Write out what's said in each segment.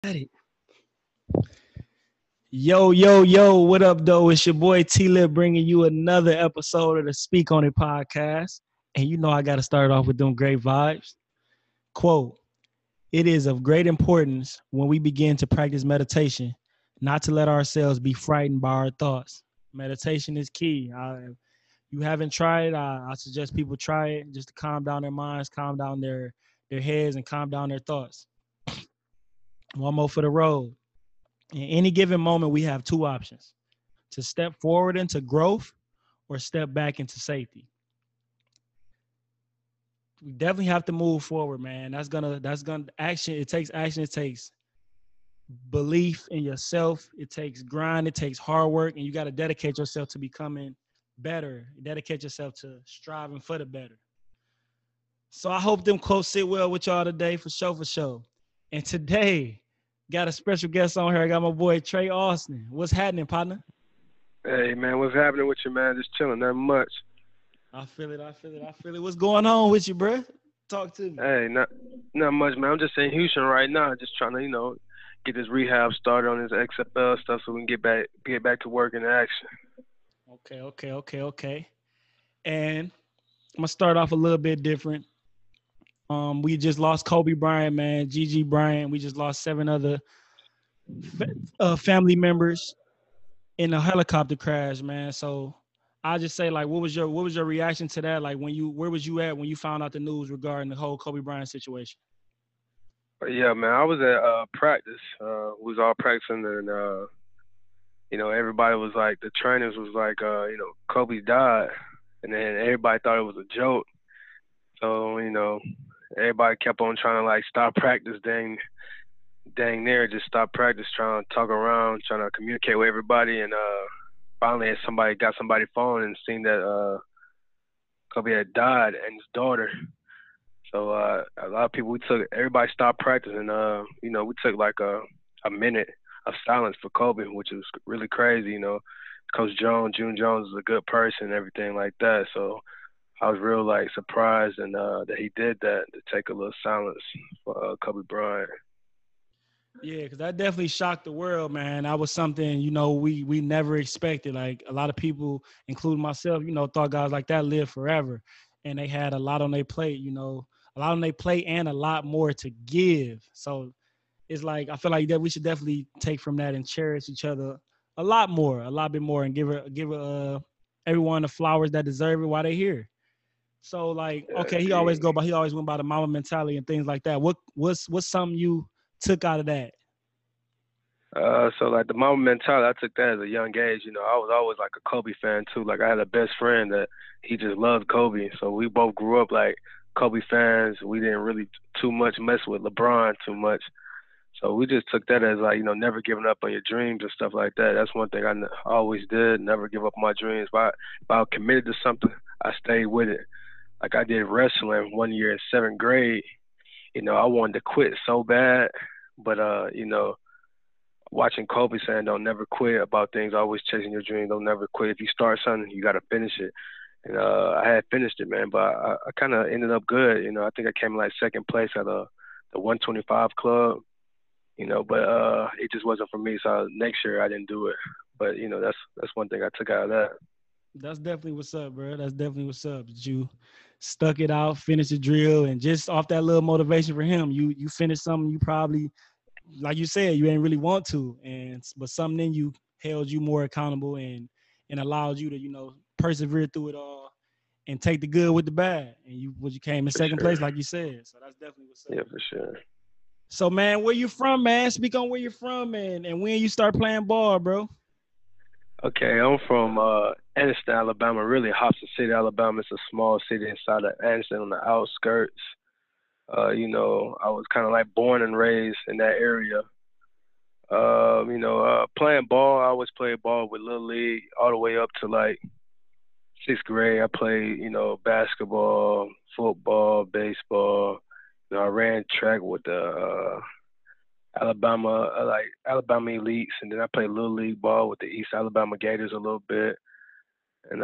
Cut it. Yo, what up, though? It's your boy T-Lip bringing you another episode of the Speak On It podcast. And you know I got to start off with them great vibes. Quote, it is of great importance when we begin to practice meditation, not to let ourselves be frightened by our thoughts. Meditation is key. You haven't tried it, I suggest people try it just to calm down their minds, calm down their heads, and calm down their thoughts. One more for the road. In any given moment, we have two options: to step forward into growth or step back into safety. We definitely have to move forward, man. That's gonna action. It takes action. It takes belief in yourself. It takes grind. It takes hard work, and you got to dedicate yourself to becoming better. Dedicate yourself to striving for the better. So I hope them quotes sit well with y'all today, for sure, for sure. And today, got a special guest on here. I got my boy Trey Austin. What's happening, partner? Hey, man, what's happening with you, man? Just chilling, nothing much. I feel it. What's going on with you, bro? Talk to me. Hey, not much, man. I'm just in Houston right now, just trying to, get this rehab started on this XFL stuff so we can get back to work in action. Okay. And I'm gonna start off a little bit different. We just lost Kobe Bryant, man. Gigi Bryant. We just lost 7 other family members in a helicopter crash, man. So I just say, like, what was your reaction to that? Like, where was you at when you found out the news regarding the whole Kobe Bryant situation? But yeah, man, I was at practice. We was all practicing, and everybody was like, the trainers was like, Kobe died, and then everybody thought it was a joke. So everybody kept on trying to like stop practice, dang near just stop practice, trying to talk around, trying to communicate with everybody, and finally somebody got somebody's phone and seen that Kobe had died and his daughter. So a lot of people, everybody stopped practicing. We took like a minute of silence for Kobe, which was really crazy. Coach June Jones is a good person and everything like that. So I was real like surprised and that he did that, to take a little silence for Kobe Bryant. Yeah, because that definitely shocked the world, man. That was something, we never expected. Like, a lot of people, including myself, thought guys like that lived forever. And they had a lot on their plate, a lot on their plate and a lot more to give. So it's like, I feel like that we should definitely take from that and cherish each other a lot bit more, and give everyone the flowers that deserve it while they're here. So, like, okay, he always went by the mama mentality and things like that. What's something you took out of that? So like the mama mentality, I took that as a young age. I was always like a Kobe fan too. Like I had a best friend that he just loved Kobe. So we both grew up like Kobe fans. We didn't really too much mess with LeBron too much. So we just took that as like, never giving up on your dreams and stuff like that. That's one thing always did, never give up on my dreams. If I committed to something, I stayed with it. Like I did wrestling one year in 7th grade. I wanted to quit so bad, but watching Kobe saying don't never quit about things, always chasing your dream, don't never quit. If you start something, you got to finish it. And I had finished it, man, but I kind of ended up good. I think I came in like second place at the 125 club, but it just wasn't for me. So next year I didn't do it. But, that's one thing I took out of that. That's definitely what's up, bro. That's definitely what's up. That you stuck it out, finished the drill, and just off that little motivation for him, you finished something you probably, like you said, you ain't really want to, but something in you held you more accountable and allowed you to, persevere through it all and take the good with the bad. And you came in For second place, sure. like you said. So that's definitely what's up. Yeah, for sure. So, man, where you from, man? Speak on where you're from, man, and when you start playing ball, bro. Okay, I'm from Anniston, Alabama, really Hobson City, Alabama. It's a small city inside of Anniston on the outskirts. I was kind of like born and raised in that area. Playing ball, I always played ball with Little League all the way up to like 6th grade. I played, basketball, football, baseball. I ran track with the Alabama Elites, and then I played Little League ball with the East Alabama Gators a little bit. And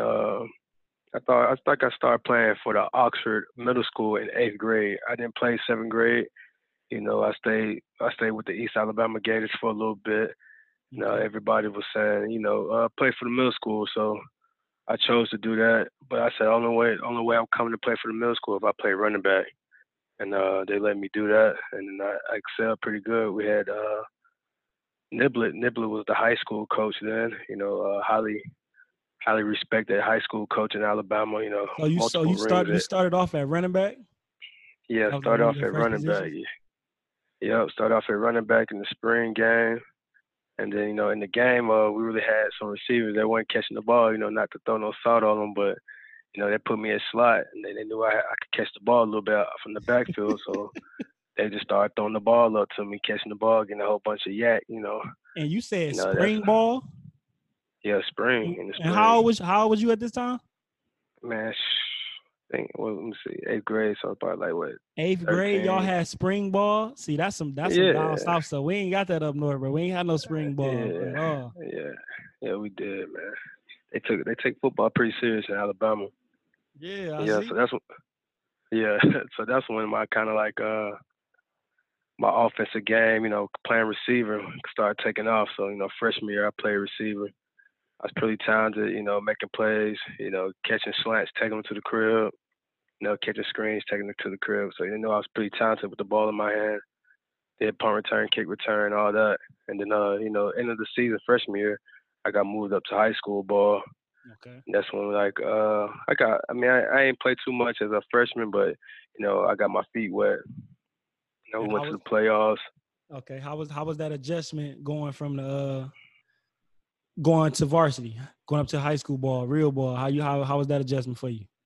I started playing for the Oxford Middle School in 8th grade. I didn't play 7th grade. I stayed with the East Alabama Gators for a little bit. Okay. Everybody was saying, play for the middle school, so I chose to do that. But I said only way I'm coming to play for the middle school if I play running back, and they let me do that, and then I excelled pretty good. We had Niblett. Niblett was the high school coach then. Highly respected high school coach in Alabama. Multiple rings. You started off at running back. Yeah, That was like start one of off your at first running back. positions. Yeah, start off at running back in the spring game. And then, in the game, we really had some receivers that weren't catching the ball, not to throw no salt on them, but, they put me in slot, and they knew I could catch the ball a little bit from the backfield. So they just started throwing the ball up to me, catching the ball, getting a whole bunch of yak. And you said That's, spring ball. yeah, spring, in the And spring. how old was you at this time? Man, let me see, 8th grade, so probably like, what, Eighth grade, y'all 13? had spring ball. See, that's some down Yeah, south stuff. We ain't got that up north, bro. We ain't had no spring ball yeah, at all. yeah, we did, man. They take football pretty serious in Alabama. Yeah, I Yeah, see. so yeah, so that's when my kind of like my offensive game, playing receiver started taking off. So, freshman year I played receiver. I was pretty talented, making plays, catching slants, taking them to the crib, catching screens, taking them to the crib. So, I was pretty talented with the ball in my hand. Did punt return, kick return, all that. And then, end of the season, freshman year, I got moved up to high school ball. Okay. And that's when, like, I ain't played too much as a freshman, but, I got my feet wet. We And went to the playoffs. okay? How was that adjustment going from the going to varsity, going up to high school ball, real ball? How was that adjustment for you?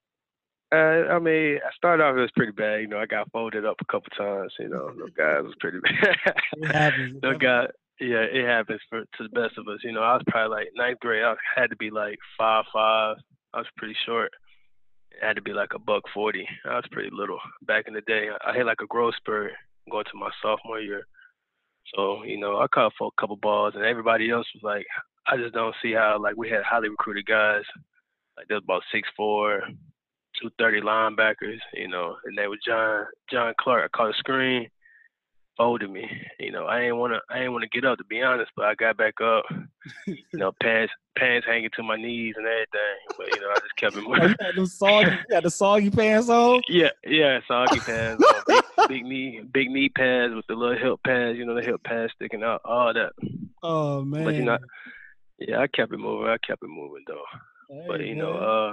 I started off, it was pretty bad. I got folded up a couple times. Those guys was pretty bad. It happens. Those guys, yeah, it happens to the best of us. I was probably like ninth grade. I had to be like 5'5". I was pretty short. It had to be like a buck 40. I was pretty little back in the day. I hit like a growth spurt going to my sophomore year. So, I caught for a couple balls, and everybody else was like, I just don't see how, like, we had highly recruited guys. Like, there was about 6'4", 230 linebackers, and they was John Clark. I caught a screen, folded me. I ain't wanna get up, to be honest, but I got back up. Pants hanging to my knees and everything. But I just kept it moving. You had the soggy pants on. Yeah, soggy pants on, big knee pads with the little hip pads. The hip pads sticking out, all that. Oh man. But yeah, I kept it moving. Though. Hey, But man.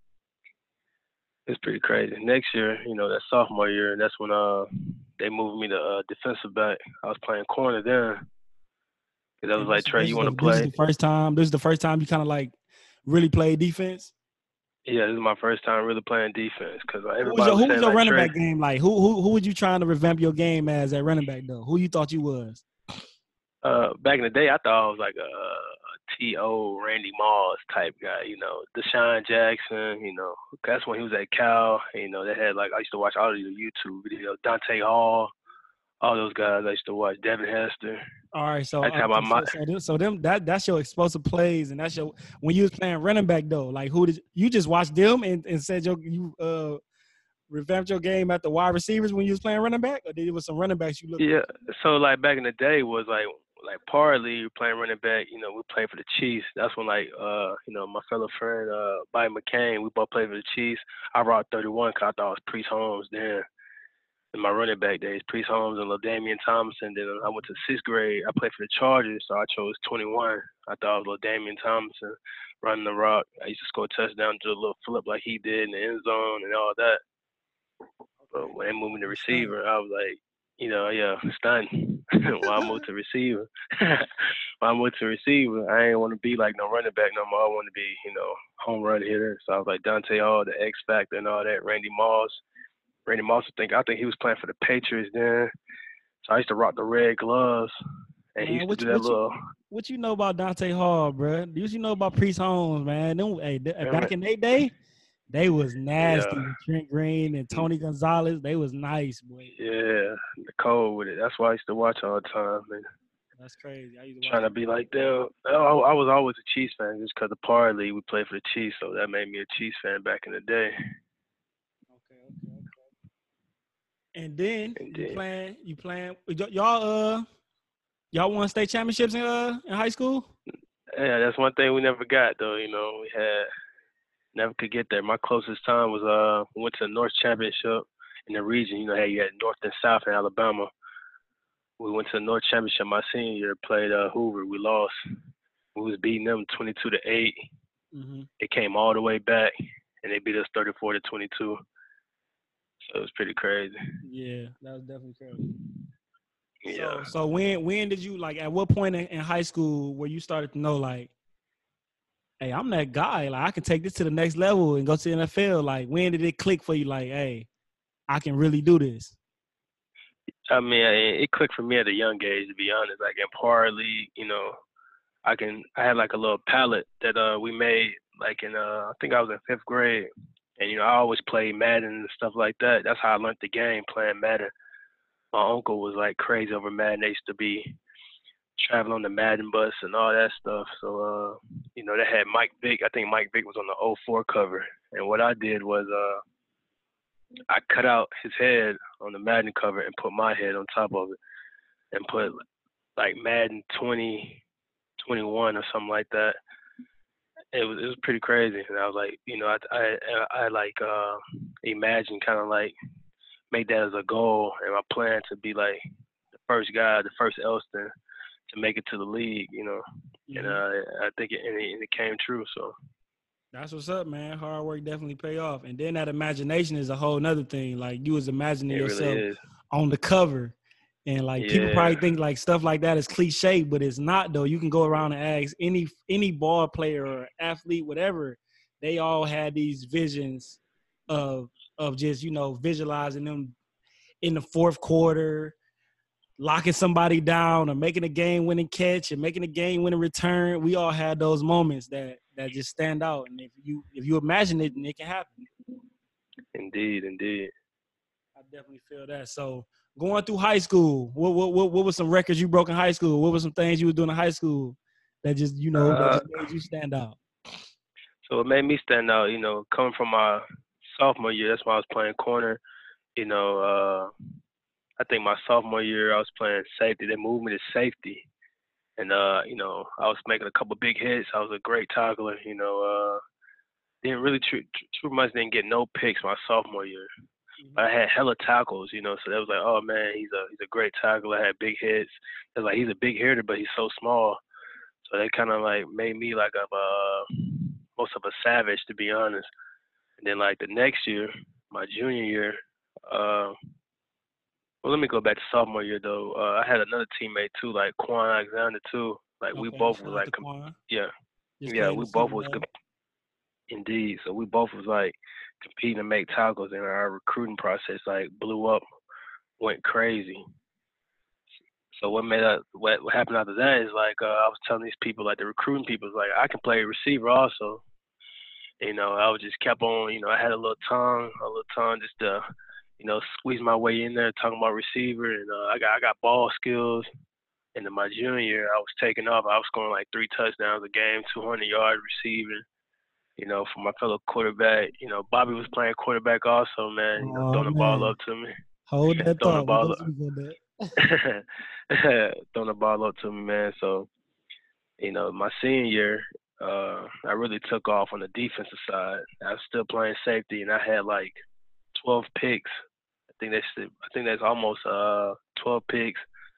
it's pretty crazy. Next year, that sophomore year, that's when they moved me to defensive back. I was playing corner then. Cause I was And like, Trey, you want to this is play? the first time. This is the first time you kind of like really played defense. Yeah, this is my first time really playing defense. Cause everybody was Who was saying your like, running Trey. back game like? Who would you trying to revamp your game as at running back though? Who you thought you was? Back in the day, I thought I was like a T.O. Randy Moss type guy, Deshaun Jackson, that's when he was at Cal. They had like, I used to watch all of the YouTube videos, Dante Hall, all those guys I used to watch, Devin Hester. All right, so That's how my that's your explosive plays, and that's your when you was playing running back though. Like who did you just watch them and said you revamped your game at the wide receivers when you was playing running back, or did it was some running backs you looked? Yeah, so like back in the day was like partly playing running back, we played for the Chiefs. That's when like my fellow friend Bobby McCain, we both played for the Chiefs. I brought 31 because I thought it was Priest Holmes then. In my running back days, Priest Holmes and LaDainian Thompson. Then I went to sixth grade. I played for the Chargers, so I chose 21. I thought it was LaDainian Thompson running the rock. I used to score touchdowns, do a little flip like he did in the end zone and all that. But when they moved me to receiver, I was like, stunned. When I moved to receiver, I ain't want to be like no running back no more. I want to be, home run hitter. So I was like Dante Hall, the X Factor and all that. Randy Moss, I think he was playing for the Patriots then. So I used to rock the red gloves, and he Man, used to do that little. what you know about Dante Hall, bro? What you know about Priest Holmes, man? Back in their day, they was Yeah, nasty with Trent Green and Tony Gonzalez. They was nice, boy. yeah, the cold with it. That's why I used to watch all the time, man. That's crazy. I used to watch Trying to be like them. I was always a Chiefs fan just because the parlay we played for the Chiefs, so that made me a Chiefs fan back in the day. Okay. And then And you then, playing. Y'all won state championships in high school. yeah, that's one thing we never got though. You know, we had never could get there. My closest time was we went to the North Championship in the region. You know, how you had North and South in Alabama. We went to the North Championship my senior year. Played Hoover. We lost. We was beating them 22-8. Mm-hmm. It came all the way back, and they beat us 34-22. So it was pretty crazy. Yeah, that was definitely crazy. Yeah. So when did you like? At what point in high school where you started to know like, hey, I'm that guy. Like I can take this to the next level and go to the NFL. Like when did it click for you? Like, hey, I can really do this. I mean, it clicked for me at a young age, to be honest. Like in Par League, you know, I had like a little palette that we made like in I think I was in 5th grade. And you know, I always played Madden and stuff like that. That's how I learned the game, playing Madden. My uncle was like crazy over Madden. They used to be traveling on the Madden bus and all that stuff. So you know, they had Mike Vick. I think Mike Vick was on the '04 cover. And what I did was I cut out his head on the Madden cover and put my head on top of it and put like Madden 2021 or something like that. It was pretty crazy, and I was like, you know, I like imagine kind of like make that as a goal and my plan to be like the first guy, the first Elston to make it to the league, you know. Mm-hmm. And I think it came true. So that's what's up, man. Hard work definitely pay off. And then that imagination is a whole nother thing. Like you was imagining it really yourself is. on the cover. And like people Yeah. probably think like stuff like that is cliche, but it's not though. You can go around and ask any ball player or athlete, whatever, they all had these visions of just, you know, visualizing them in the fourth quarter, locking somebody down or making a game winning catch and making a game winning return. We all had those moments that just stand out. And if you imagine it, then it can happen. Indeed. I definitely feel that. So going through high school, what were some records you broke in high school? What were some things you were doing in high school that just, you know, that just made you stand out? So it made me stand out, you know, coming from my sophomore year. That's when I was playing corner. You know, I think my sophomore year I was playing safety. They moved me to safety, and you know, I was making a couple big hits. I was a great tackler. You know, didn't really too much didn't get no picks my sophomore year. But I had hella tackles, you know, so they was like, oh man, he's a great tackler. I had big hits. It was like he's a big hitter, but he's so small. So they kind of like made me like most of a savage, to be honest. And then like the next year, my junior year, well, let me go back to sophomore year though. I had another teammate too, like Quan Alexander too. Like we Okay, both shout was out like, to Quan. yeah, Just yeah, played in we the both Super was Bowl. indeed. So we both was like competing to make tackles, and our recruiting process like blew up, went crazy. So what happened after that is like I was telling these people, like the recruiting people, is like I can play receiver also. You know, I was just kept on. You know, I had a little tongue just to, you know, squeeze my way in there talking about receiver, and I got ball skills. And in my junior year, I was taking off. I was scoring like 3 touchdowns a game, 200 yards receiving. You know, for my fellow quarterback. You know, Bobby was playing quarterback also, man. You know, Oh throwing the ball man, up to me, hold that throwing the thought. We ball gonna up, speak on that. throwing the ball up to me, man. So, you know, my senior year, I really took off on the defensive side. I was still playing safety, and I had like 12 picks. I think that's almost 12 picks.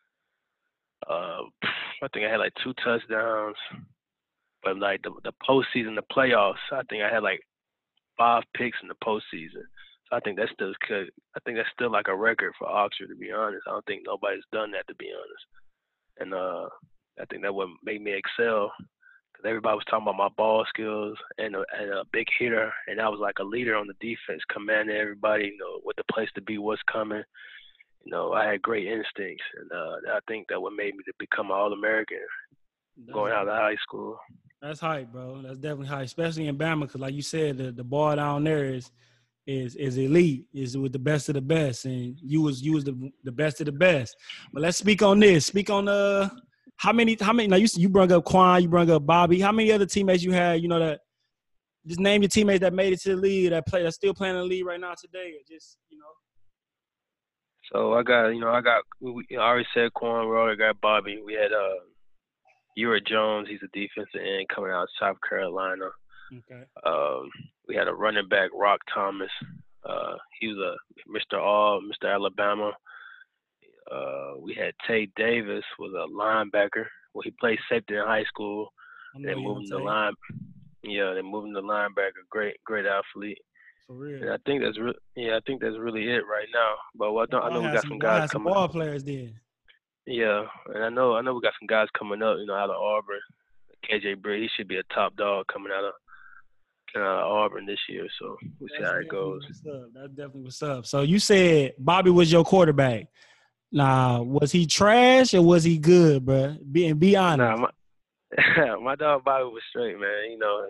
I think I had like 2 touchdowns. But like the postseason, the playoffs, I think I had like 5 picks in the postseason. So I think that's still good. I think that's still like a record for Oxford, to be honest. I don't think nobody's done that, to be honest. And I think that would make me excel because everybody was talking about my ball skills and a big hitter, and I was like a leader on the defense, commanding everybody, you know, what the place to be, what's coming. You know, I had great instincts, and I think that what made me to become an All-American going out of high school. That's hype, bro. That's definitely hype, especially in Bama, because like you said, the ball down there is elite, is with the best of the best, and you was the best of the best. But let's speak on this. Speak on how many. Now you brought up Quan, you brought up Bobby. How many other teammates you had? You know that. Just name your teammates that made it to the league, that's still playing in the league right now today. Or just, you know. So I already said Quan. We already got Bobby. We had Ura Jones. He's a defensive end coming out of South Carolina. Okay. Um, we had a running back, Rock Thomas. He was a Mr. Alabama. We had Tate Davis, was a linebacker. Well, he played safety in high school. I And know then Young moving to Tay. they moved him to linebacker. Great athlete. For real. And I think that's really it right now. But I know we got some Y'all guys had some coming. ball players then. Yeah, and I know we got some guys coming up. Out of Auburn. KJ Britt, he should be a top dog coming out of Auburn this year. So we'll see That's how it definitely goes. what's up. That's definitely what's up. So you said Bobby was your quarterback. Nah, was he trash or was he good, bro? Be Nah, honest. my dog Bobby was straight, man.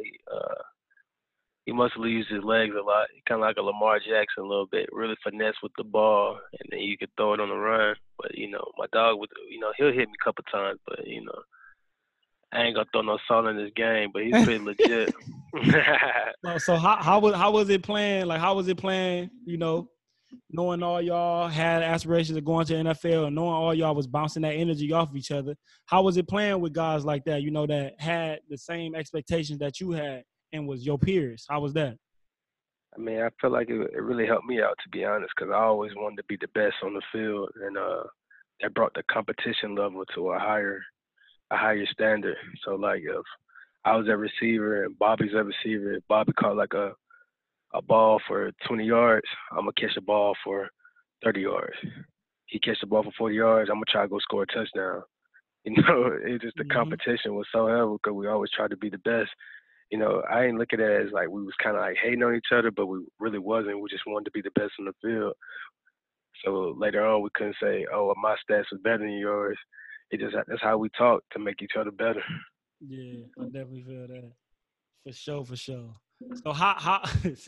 He must have used his legs a lot. Kind of like a Lamar Jackson a little bit. Really finesse with the ball, and then you could throw it on the run. But my dog would, he'll hit me a couple times, but I ain't gonna throw no salt in his game. But he's pretty legit. So how was it playing? Like how was it playing? Knowing all y'all had aspirations of going to the NFL and knowing all y'all was bouncing that energy off of each other. How was it playing with guys like that? That had the same expectations that you had and was your peers. How was that? I mean, I feel like it really helped me out, to be honest, because I always wanted to be the best on the field, and that brought the competition level to a higher standard. So like if I was a receiver and Bobby's a receiver, if Bobby caught like a ball for 20 yards, I'm gonna catch a ball for 30 yards. He catch the ball for 40 yards, I'm gonna try to go score a touchdown. It's just the Mm-hmm. competition was so heavy because we always tried to be the best. I ain't look at it as like we was kind of like hating on each other, but we really wasn't. We just wanted to be the best on the field. So later on, we couldn't say, "Oh, well, my stats was better than yours." That's how we talk to make each other better. Yeah, I definitely feel that. For sure, for sure. So how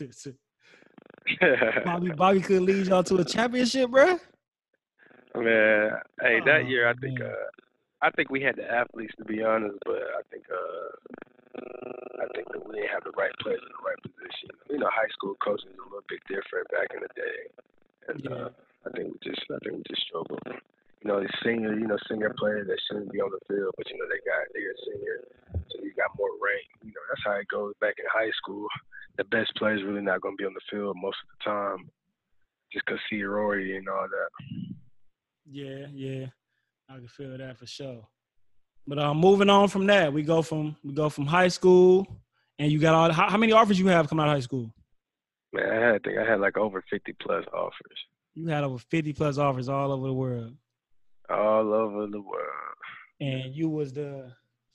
Bobby could lead y'all to a championship, bro? Man, hey, that Oh year man. I think we had the athletes to be honest, but I think that we didn't have the right players in the right position. High school coaching is a little bit different back in the day, and Yeah. I think we just struggled. The senior players that shouldn't be on the field, but they're senior, so you got more rank. That's how it goes back in high school. The best players really not gonna be on the field most of the time, just 'cause seniority and all that. Yeah, yeah. I can feel that for sure. But moving on from that, we go from high school, and you got how many offers you have coming out of high school? Man, I think I had like over 50 plus offers You had over 50 plus offers all over the world, all over the world. and you was the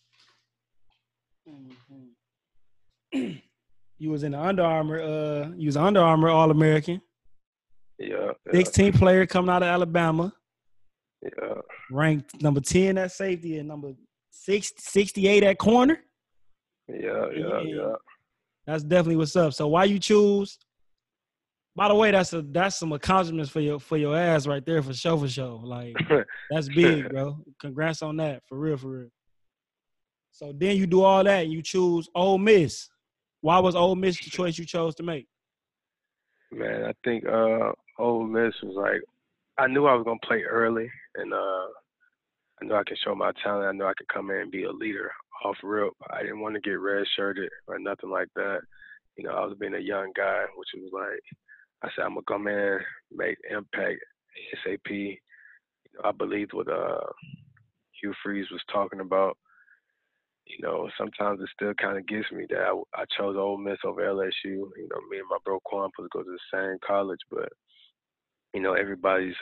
you was in the Under Armour. You was Under Armour All American, Yeah, yeah, 16 player coming out of Alabama, yeah. ranked number 10 at safety and number 68 at corner. Yeah, yeah, And yeah. that's definitely what's up. So why you choose? By the way, that's some accomplishments for your ass right there for sure, for sure. Like that's big, bro. Congrats on that, for real, for real. So then you do all that and you choose Ole Miss. Why was Ole Miss the choice you chose to make? Man, I think Ole Miss was like I knew I was gonna play early, and I knew I could show my talent. I knew I could come in and be a leader off rip. I didn't want to get red shirted or nothing like that. I was being a young guy, which was like I said, I'm gonna come in, make impact ASAP. I believed what Hugh Freeze was talking about. Sometimes it still kind of gets me that I chose Ole Miss over LSU. Me and my bro Quan supposed to go to the same college, but everybody's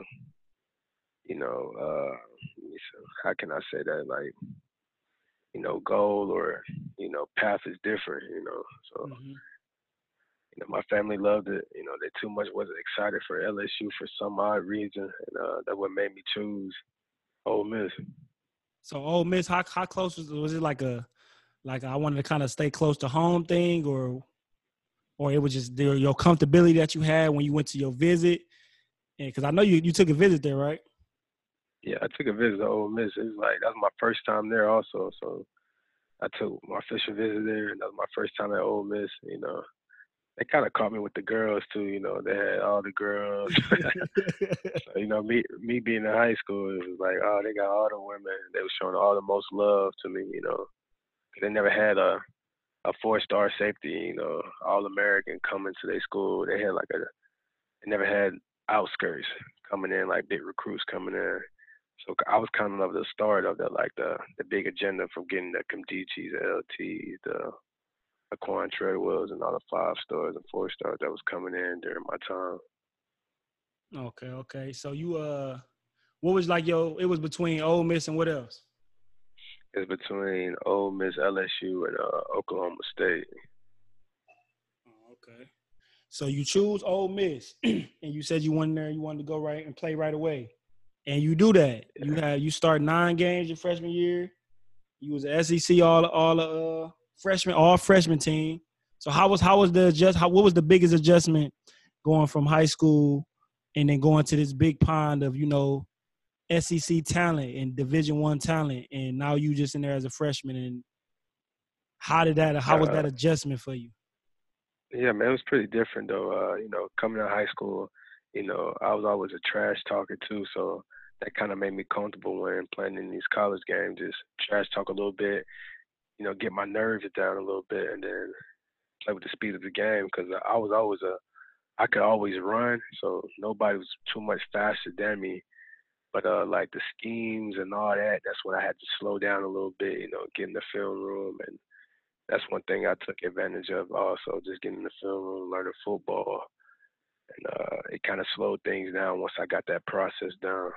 how can I say that, like, goal or path is different. So Mm-hmm. my family loved it. They too much wasn't excited for LSU for some odd reason, and that what made me choose Ole Miss. So Ole Miss, how close was it? Like I wanted to kind of stay close to home thing, or it was just your comfortability that you had when you went to your visit? And because I know you took a visit there, right? Yeah, I took a visit to Ole Miss. It was like that was my first time there also. So I took my official visit there, and that was my first time at Ole Miss. they kind of caught me with the girls too. You know, they had all the girls. So, you know, me being in high school, it was like, oh, they got all the women. They were showing all the most love to me. You know, 'cause they never had a 4-star safety. You know, all American coming to their school. They had like they never had outskirts coming in, like big recruits coming in. So I was kind of the start of the big agenda from getting the Comdichis, the LTs, the Quan Treadwells, and all the 5 stars and 4 stars that was coming in during my time. Okay, okay. So you what was like your? It was between Ole Miss and what else? It's between Ole Miss, LSU, and Oklahoma State. Oh, okay. So you choose Ole Miss, and you said you went there. You wanted to go right and play right away, and you do that. You start 9 games your freshman year. You was a SEC freshman all freshman team. So how was the what was the biggest adjustment going from high school and then going to this big pond of SEC talent and Division I talent, and now you just in there as a freshman? And how was Uh, that adjustment for you? yeah, man, it was pretty different though. You know, coming out of high school, you know, I was always a trash talker too, so that kind of made me comfortable when playing in these college games. Just trash talk a little bit, you know, get my nerves down a little bit, and then play with the speed of the game because I was always I could always run, so nobody was too much faster than me. But like the schemes and all that, that's when I had to slow down a little bit, you know, get in the film room, and that's one thing I took advantage of also, just getting in the film room, learning football, and it kind of slowed things down once I got that process down.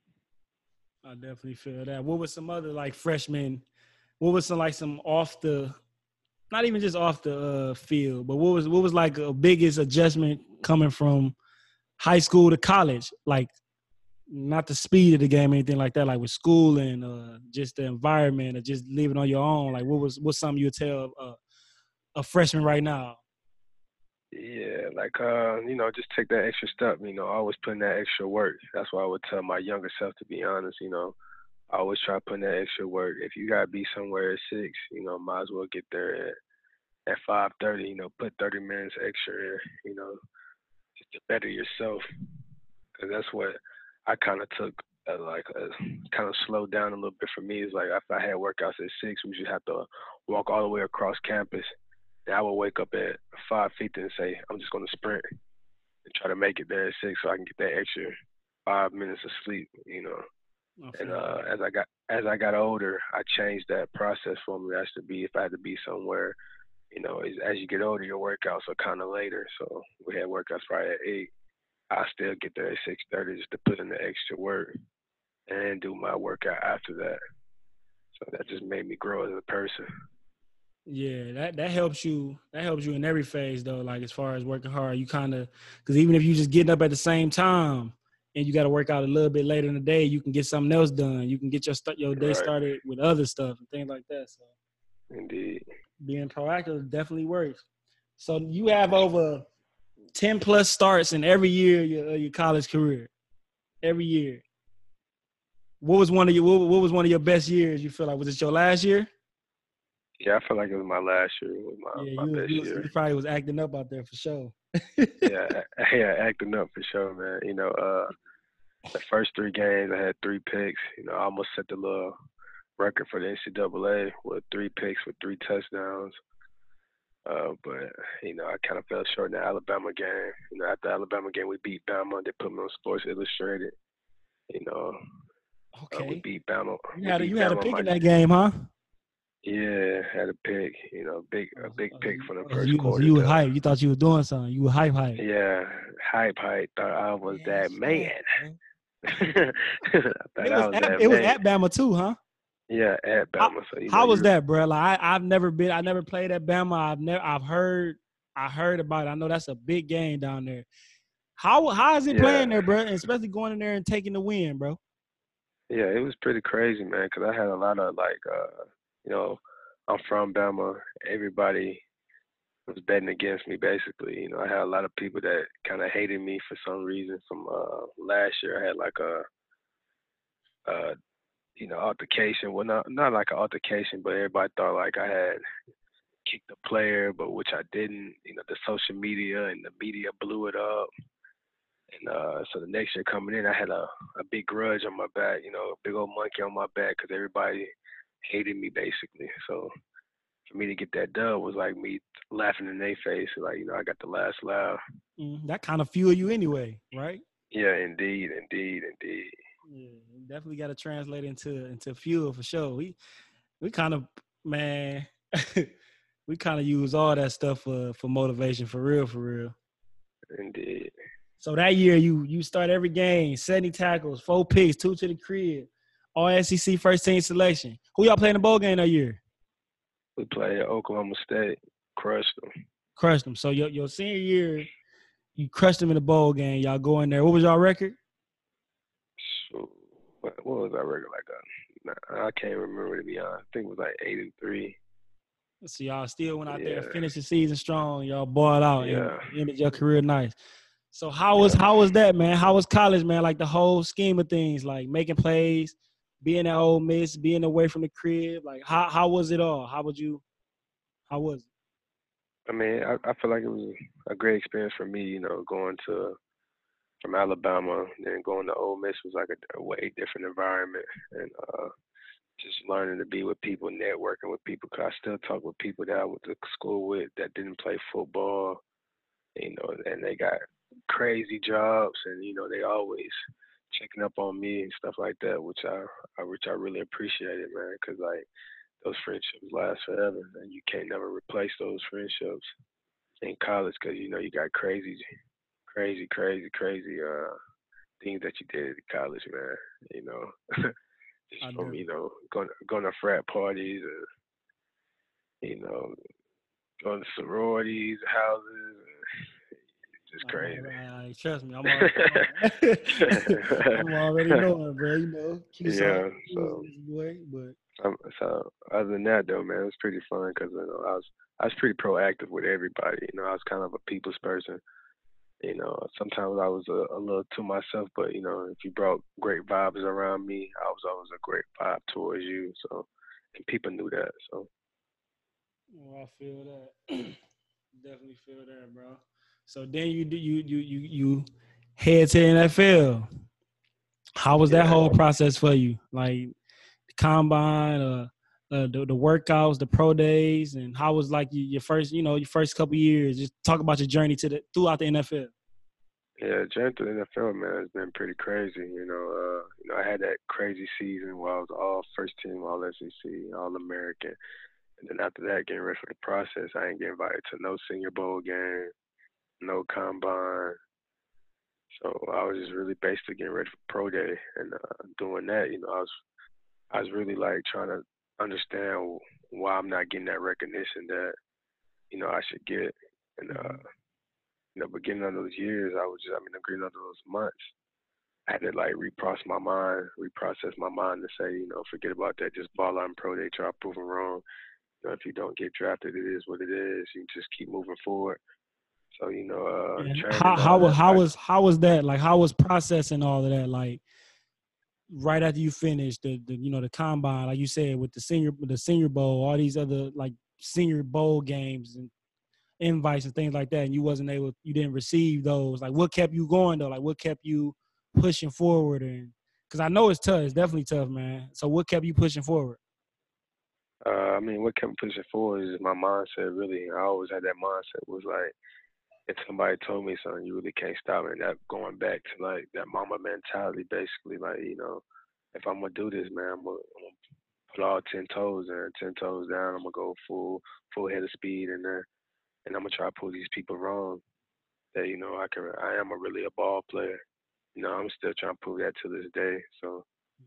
I definitely feel that. What was some other like freshmen? What was some off the, not even just off the field, but what was like a biggest adjustment coming from high school to college? Like not the speed of the game, or anything like that. Like with school and just the environment, or just living on your own. Like what's something you would tell a freshman right now? Yeah, like you know, just take that extra step. You know, always putting that extra work. That's what I would tell my younger self. To be honest, you know, I always try putting that extra work. If you gotta be somewhere at 6, you know, might as well get there at 5:30. You know, put 30 minutes extra in. You know, just to better yourself. Because that's what I kind of took. Kind of slowed down a little bit for me. Is like if I had workouts at 6, we should have to walk all the way across campus. And I would wake up at 5:50 and say, I'm just gonna sprint and try to make it there at 6 so I can get that extra 5 minutes of sleep. You know. I And feel that. as I got older, I changed that process for me. I used to be if I had to be somewhere, you know, as you get older, your workouts are kind of later. So we had workouts probably at 8. I still get there at 6:30 just to put in the extra work and do my workout after that. So that just made me grow as a person. Yeah, that helps you. That helps you in every phase, though. Like as far as working hard, you kind of, because even if you just getting up at the same time and you got to work out a little bit later in the day, you can get something else done. You can get your day Right. started with other stuff and things like that. So Indeed. being proactive definitely works. So you have over 10 plus starts in every year of your college career. Every year. What was one of your best years? You feel like, was it your last year? Yeah, I feel like it was my last year. It was Yeah, my best year. you probably was acting up out there for sure. Yeah, yeah, acting up for sure, man. You know, the first 3 games I had 3 picks. You know, I almost set the little record for the NCAA with 3 picks with 3 touchdowns. But you know, I kind of fell short in the Alabama game. You know, after the Alabama game, we beat Bama. They put me on Sports Illustrated. You know, we Okay. beat Bama. You We had a beat you had a Bama. pick in that game, huh? Yeah, had a pick. You know, a big pick from the first So quarter you was though. hype. You thought you was doing something. You were hype. Yeah, hype. Thought I was that Yes, man. yes, bro. I And thought I was that it was man. at Bama too, huh? Yeah, at How, Bama. So you know, how was you that, bro? Like I never played at Bama. I heard about it. I know that's a big game down there. How is it yeah. playing there, bro? And especially going in there and taking the win, bro. Yeah, it was pretty crazy, man, because I had a lot of you know, I'm from Bama. Everybody was betting against me, basically. You know, I had a lot of people that kind of hated me for some reason. From last year, I had like a you know altercation. Well, not like an altercation, but everybody thought like I had kicked the player, but which I didn't. The social media and the media blew it up. And so the next year coming in, I had a big grudge on my back, a big old monkey on my back because everybody hated me basically. So for me to get that dub was like me laughing in their face, like I got the last laugh. That kind of fuel you anyway, right? Yeah, indeed. Yeah, definitely got to translate into fuel for sure. We kind of, man, we kind of use all that stuff for motivation for real. Indeed. So that year you start every game, 70 tackles, 4 picks, 2 to the crib, all SEC first team selection. Who y'all playing the bowl game that year? We played Oklahoma State, crushed them. So your senior year, you crushed them in the bowl game. Y'all go in there. What was y'all record? So what was our record like? I can't remember, to be honest. I think it was like 8-3. So y'all still went out there and finished the season strong. Y'all balled out and ended your career nice. So how was that, man? How was college, man? Like the whole scheme of things, like making plays, being at Ole Miss, being away from the crib. Like how was it all? How was it? I mean, I feel like it was a great experience for me, going from Alabama, then going to Ole Miss was like a way different environment, and just learning to be with people, networking with people. Cause I still talk with people that I went to school with that didn't play football, and they got crazy jobs, and they always checking up on me and stuff like that, which I really appreciated, man. Cause like those friendships last forever, and you can't never replace those friendships in college, cause you got crazy things that you did in college, man. Just from going to frat parties, going to sororities, houses, just crazy. Trust me, I'm already knowing, bro. Yeah. But so other than that, though, man, it was pretty fun because I was pretty proactive with everybody. I was kind of a people's person. Sometimes I was a little to myself, but if you brought great vibes around me, I was always a great vibe towards you. So, and people knew that. So, I feel that. Definitely feel that, bro. So then you head to the NFL. How was that whole process for you? Like the combine, the workouts, the pro days, and how was like your first couple years? Just talk about your journey throughout the NFL. Yeah, journey to the NFL, man, has been pretty crazy. I had that crazy season where I was all first team, all SEC, all American, and then after that, getting ready for the process, I ain't get invited to no Senior Bowl game, no combine. So I was just really basically getting ready for pro day, and doing that, I was really like trying to understand why I'm not getting that recognition that I should get, and beginning of those years, beginning of those months, I had to like reprocess my mind to say, forget about that, just ball out in pro day, try to prove them wrong. If you don't get drafted, it is what it is. You just keep moving forward. So how was that? Like how was processing all of that? Like right after you finished the combine, like you said, with the senior bowl, all these other like senior bowl games and invites and things like that, and you didn't receive those. Like what kept you going though? Like what kept you pushing forward? And because I know it's tough, it's definitely tough, man. So what kept you pushing forward? What kept me pushing forward is my mindset. Really, I always had that mindset. Was like, if somebody told me something, you really can't stop it. And that going back to like that mama mentality, basically, like if I'm gonna do this, man, I'm gonna put all 10 toes in, 10 toes down. I'm gonna go full head of speed in there, and I'm gonna try to prove these people wrong. That I am really a ball player. I'm still trying to prove that to this day. So,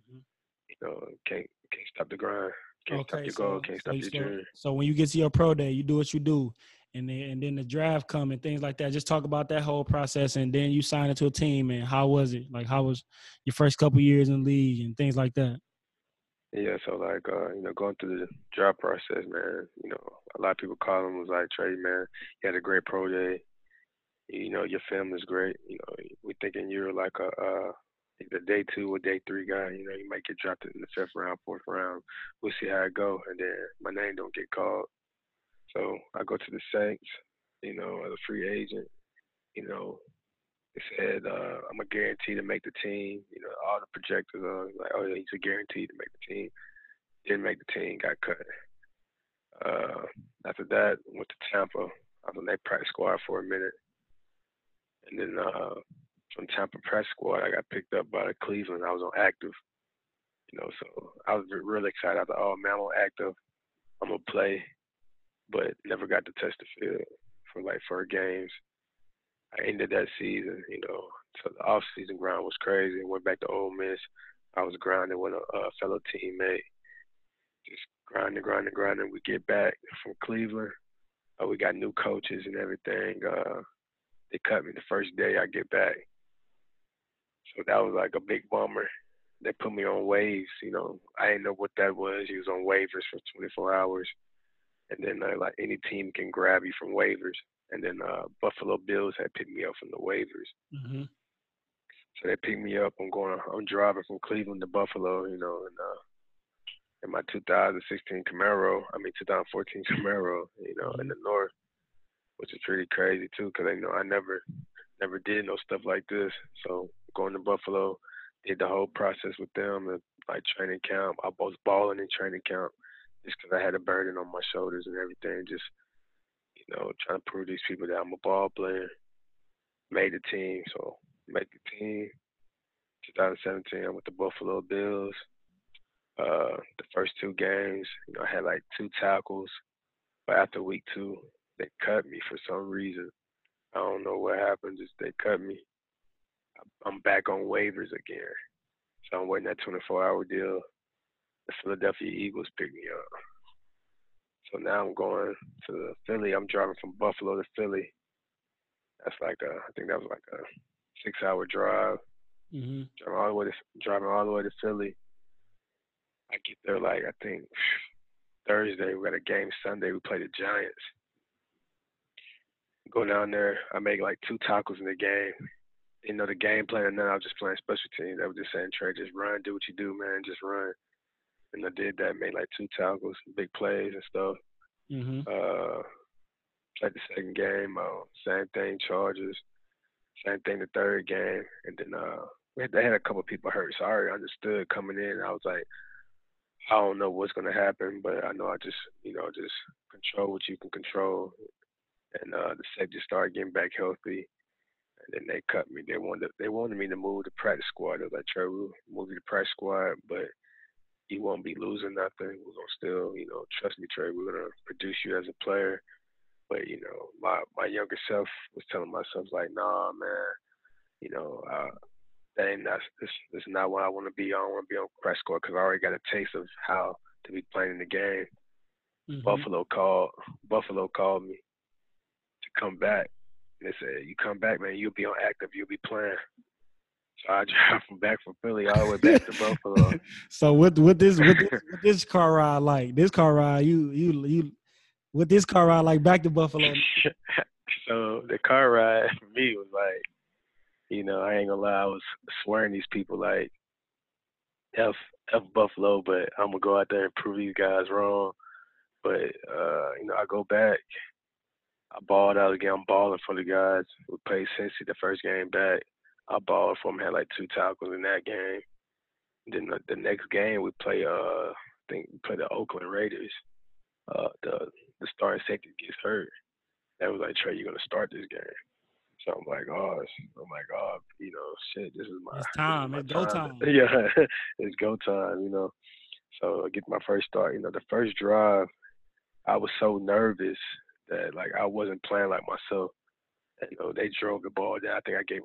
can't stop the grind. Can't stop your goal. Can't stop your journey. So when you get to your pro day, you do what you do, and then the draft come and things like that. Just talk about that whole process, and then you sign into a team. And how was it? Like how was your first couple years in the league and things like that? Yeah, so like going through the draft process, man. A lot of people call him was like, Trey, man, you had a great pro day. Your film is great. We thinking you're like either day 2 or day 3 guy. You might get drafted in the 5th round, 4th round. We'll see how it go. And then my name don't get called. So I go to the Saints, as a free agent. You know, they said I'm a guarantee to make the team. All the projectors are like, oh yeah, he's a guarantee to make the team. Didn't make the team, got cut. Uh, After that, went to Tampa. I was on their practice squad for a minute, and then from Tampa practice squad, I got picked up by Cleveland. I was on active. So I was really excited. I thought, oh man, I'm on active. I'm gonna play, but never got to touch the field for like 4 games. I ended that season, so the off season grind was crazy. Went back to Ole Miss. I was grinding with a fellow teammate, just grinding, grinding, grinding. We get back from Cleveland. We got new coaches and everything. They cut me the first day I get back, so that was like a big bummer. They put me on waves. I didn't know what that was. He was on waivers for 24 hours, and then like any team can grab you from waivers. And then Buffalo Bills had picked me up from the waivers. Mm-hmm. So they picked me up. I'm driving from Cleveland to Buffalo, in my 2016 Camaro. 2014 Camaro, in the north, which is pretty crazy too, because I never did no stuff like this. So going to Buffalo, did the whole process with them, and like training camp. I was balling in training camp just because I had a burden on my shoulders and everything. Just trying to prove these people that I'm a ball player. Made the team, so made the team. 2017, I went to Buffalo Bills. The first 2 games, I had like 2 tackles, but after week 2, they cut me for some reason. I don't know what happened. Just they cut me. I'm back on waivers again, so I'm waiting that 24-hour deal. The Philadelphia Eagles picked me up. So now I'm going to Philly. I'm driving from Buffalo to Philly. That's I think that was like a 6-hour drive. Mm-hmm. Driving all the way to Philly. I get there like I think Thursday. We got a game Sunday. We play the Giants. Go down there. I make like 2 tackles in the game. The game plan, and then I was just playing special teams. They were just saying, Trey, just run, do what you do, man, just run. And I did that, made like 2 tackles, big plays and stuff. Mm-hmm. Played the second game, same thing, Chargers. Same thing the third game, and then they had a couple of people hurt, so I already understood coming in. I was like, I don't know what's gonna happen, but I know I just just control what you can control. And the safety started getting back healthy, and then they cut me. They wanted me to move to practice squad. They was like, Trey, we'll move you to practice squad, but you won't be losing nothing. We're gonna still, trust me, Trey. We're gonna produce you as a player. But my younger self was telling myself like, nah, man, that ain't this is not what I want to be. I don't want to be on press squad because I already got a taste of how to be playing in the game. Mm-hmm. Buffalo called me to come back. And they said, you come back, man, you'll be on active, you'll be playing. So I drive from Philly all the way back to Buffalo. So with this car ride like? This car ride, you with this car ride like back to Buffalo? So the car ride for me was like, I ain't gonna lie, I was swearing these people like F Buffalo, but I'm gonna go out there and prove these guys wrong. But I go back, I balled out again. I'm balling for the guys. We played Cincy the first game back. I balled for them, had like 2 tackles in that game. Then the next game we play I think we play the Oakland Raiders. The starting safety gets hurt. They was like, Trey, you're gonna start this game. So I'm like, shit, this is It's time. It's go time. Yeah, it's go time, So I get my first start. The first drive, I was so nervous that like I wasn't playing like myself. And, they drove the ball down. I think I gave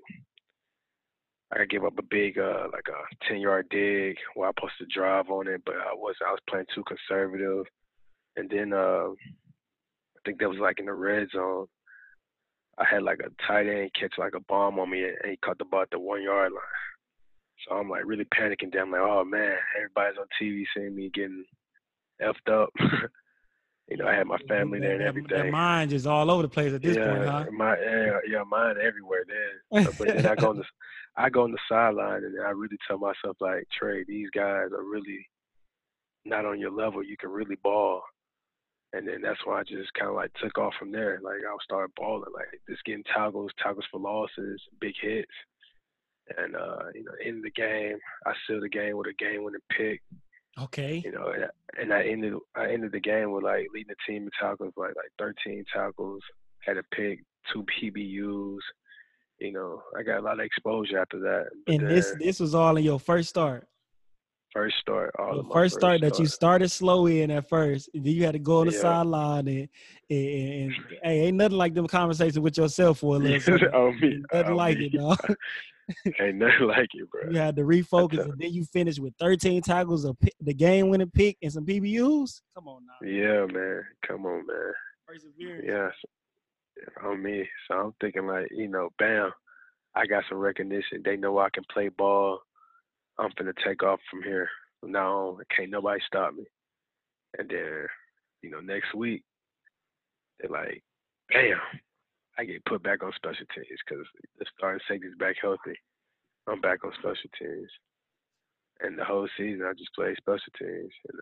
up a big like a 10-yard dig where I supposed to drive on it, but I was playing too conservative. And then I think that was like in the red zone. I had like a tight end catch like a bomb on me, and he caught the ball at the 1-yard line. So I'm like really panicking. Then I'm like, oh man, everybody's on TV seeing me getting effed up. I had my family there and everything. Their mind is all over the place at this point, huh? Mine everywhere then. But then I go on the sideline, and I really tell myself like, Trey, these guys are really not on your level. You can really ball. And then that's why I just kind of like took off from there. Like I started balling, like just getting tackles for losses, big hits, and end the game. I sealed the game with a game-winning pick. Okay. You know, and I ended the game with like leading the team in tackles, like 13 tackles, had a pick, 2 PBUs. You know, I got a lot of exposure after that. But And then this was all in your first start. first start, all Your of my first first start that you start. started slow in at first. Then you had to go on the Yeah. sideline and hey, ain't nothing like them conversations with yourself for a little second. Oh me, Ain't nothing like me. it, dog. Ain't nothing like it, bro. You had to I refocus, tell. and then you finished with 13 tackles, the game-winning pick, and some PBUs. Come on now, Yeah, man. Come on, man. perseverance. Yes, on me. So I'm thinking like, bam, I got some recognition. They know I can play ball. I'm finna take off from here. From now on, can't nobody stop me. And then, next week they're like, bam, I get put back on special teams because the starting safety's back healthy. I'm back on special teams, and the whole season I just played special teams, and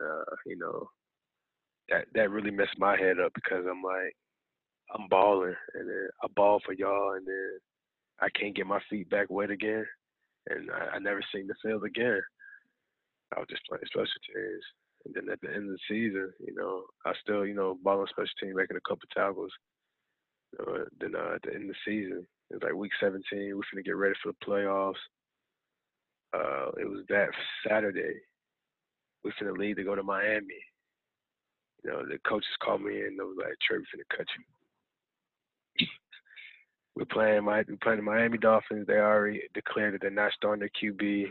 that really messed my head up because I'm like, I'm balling, and then I ball for y'all, and then I can't get my feet back wet again, and I never seen the field again. I was just playing special teams. And then at the end of the season, I still, balling special team, making a couple tackles. Then at the end of the season, it was like week 17. We finna get ready for the playoffs. It was that Saturday. We finna leave to go to Miami. The coaches called me in and they was like, "Trey, we finna cut you." We're playing the Miami Dolphins. They already declared that they're not starting their QB.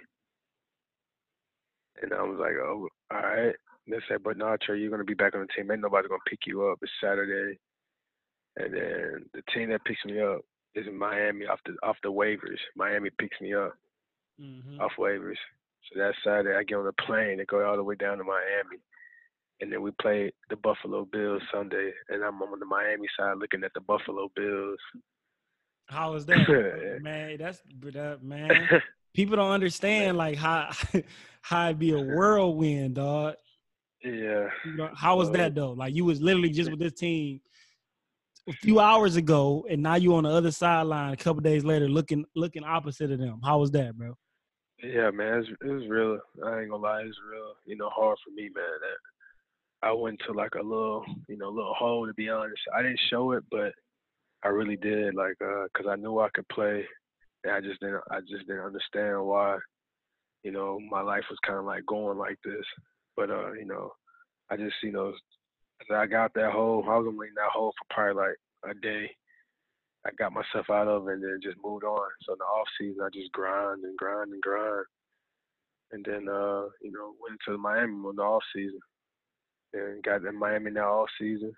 And I was like, "Oh, all right." And they said, "But no, Trey, you're gonna be back on the team. Ain't nobody gonna pick you up. It's Saturday." And then the team that picks me up is in Miami off the waivers. Miami picks me up Mm-hmm. off waivers. So that Saturday, I get on the plane and go all the way down to Miami. And then we play the Buffalo Bills Sunday, and I'm on the Miami side looking at the Buffalo Bills. How was that, man? Man. People don't understand like how how it be a whirlwind, dog. Yeah. How was So that though? Like you was literally just with this team a few hours ago, and now you on the other sideline a couple days later, looking opposite of them. How was that, bro? yeah, man, it was real. I ain't gonna lie, it was real. Hard for me, man. I went to like a little hole to be honest. I didn't show it, but I really did, like, 'cause I knew I could play, and I just didn't understand why, my life was kind of like going like this. But I just, as I got that hole, I was only in that hole for probably like a day. I got myself out of it and then just moved on. So in the off season, I just grind and grind and grind, and then went to Miami in the off season and got in Miami now all season.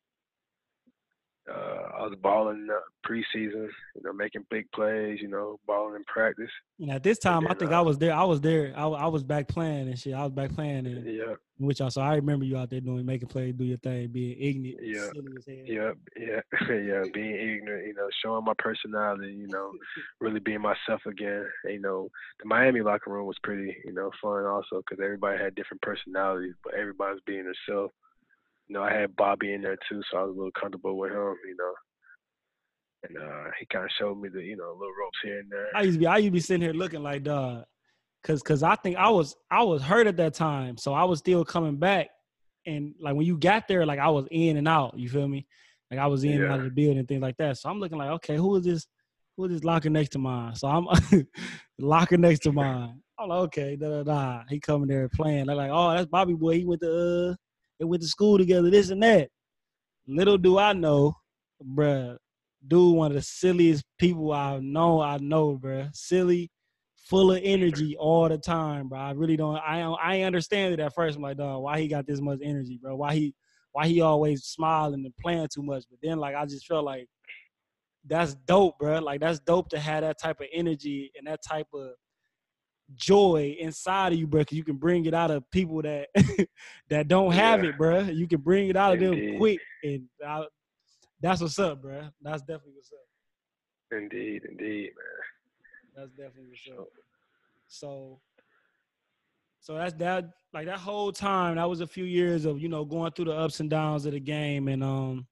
I was balling in the preseason, making big plays, balling in practice, And at this and time, I then think I was there. I was there. I was back playing and shit. I was back playing and yeah, with y'all. So I remember you out there making plays, do your thing, being ignorant, yeah, silly as hell. yeah, yeah, being ignorant, showing my personality, really being myself again. The Miami locker room was pretty, fun also because everybody had different personalities, but everybody was being themselves. I had Bobby in there too, so I was a little comfortable with him. And he kind of showed me the, little ropes here and there. I used to be sitting here looking like, dog, cause I think I was hurt at that time, so I was still coming back, and like when you got there, like I was in and out. You feel me? Like I was in and Yeah, out of the building and things like that. So I'm looking like, okay, who is this? Who is this locker next to mine? So I'm locker next to mine. I'm like, okay, da da da. He coming there playing. They're like, oh, that's Bobby boy. They went to school together. This and that. Little do I know, bruh, dude, one of the silliest people I know, bruh. Silly, full of energy all the time, bro. I really don't. I ain't understand it at first. I'm like, dog, why he got this much energy, bro? Why he always smiling and playing too much? But then, like, I just felt like that's dope, bro. Like, that's dope to have that type of energy and that type of joy inside of you, bro. Cause you can bring it out of people that that don't have yeah, it, bro. You can bring it out of them indeed, quick, and that's what's up, bro. That's definitely what's up. indeed, man. That's definitely what's up. So So So that's that. Like that whole time, that was a few years of going through the ups and downs of the game, and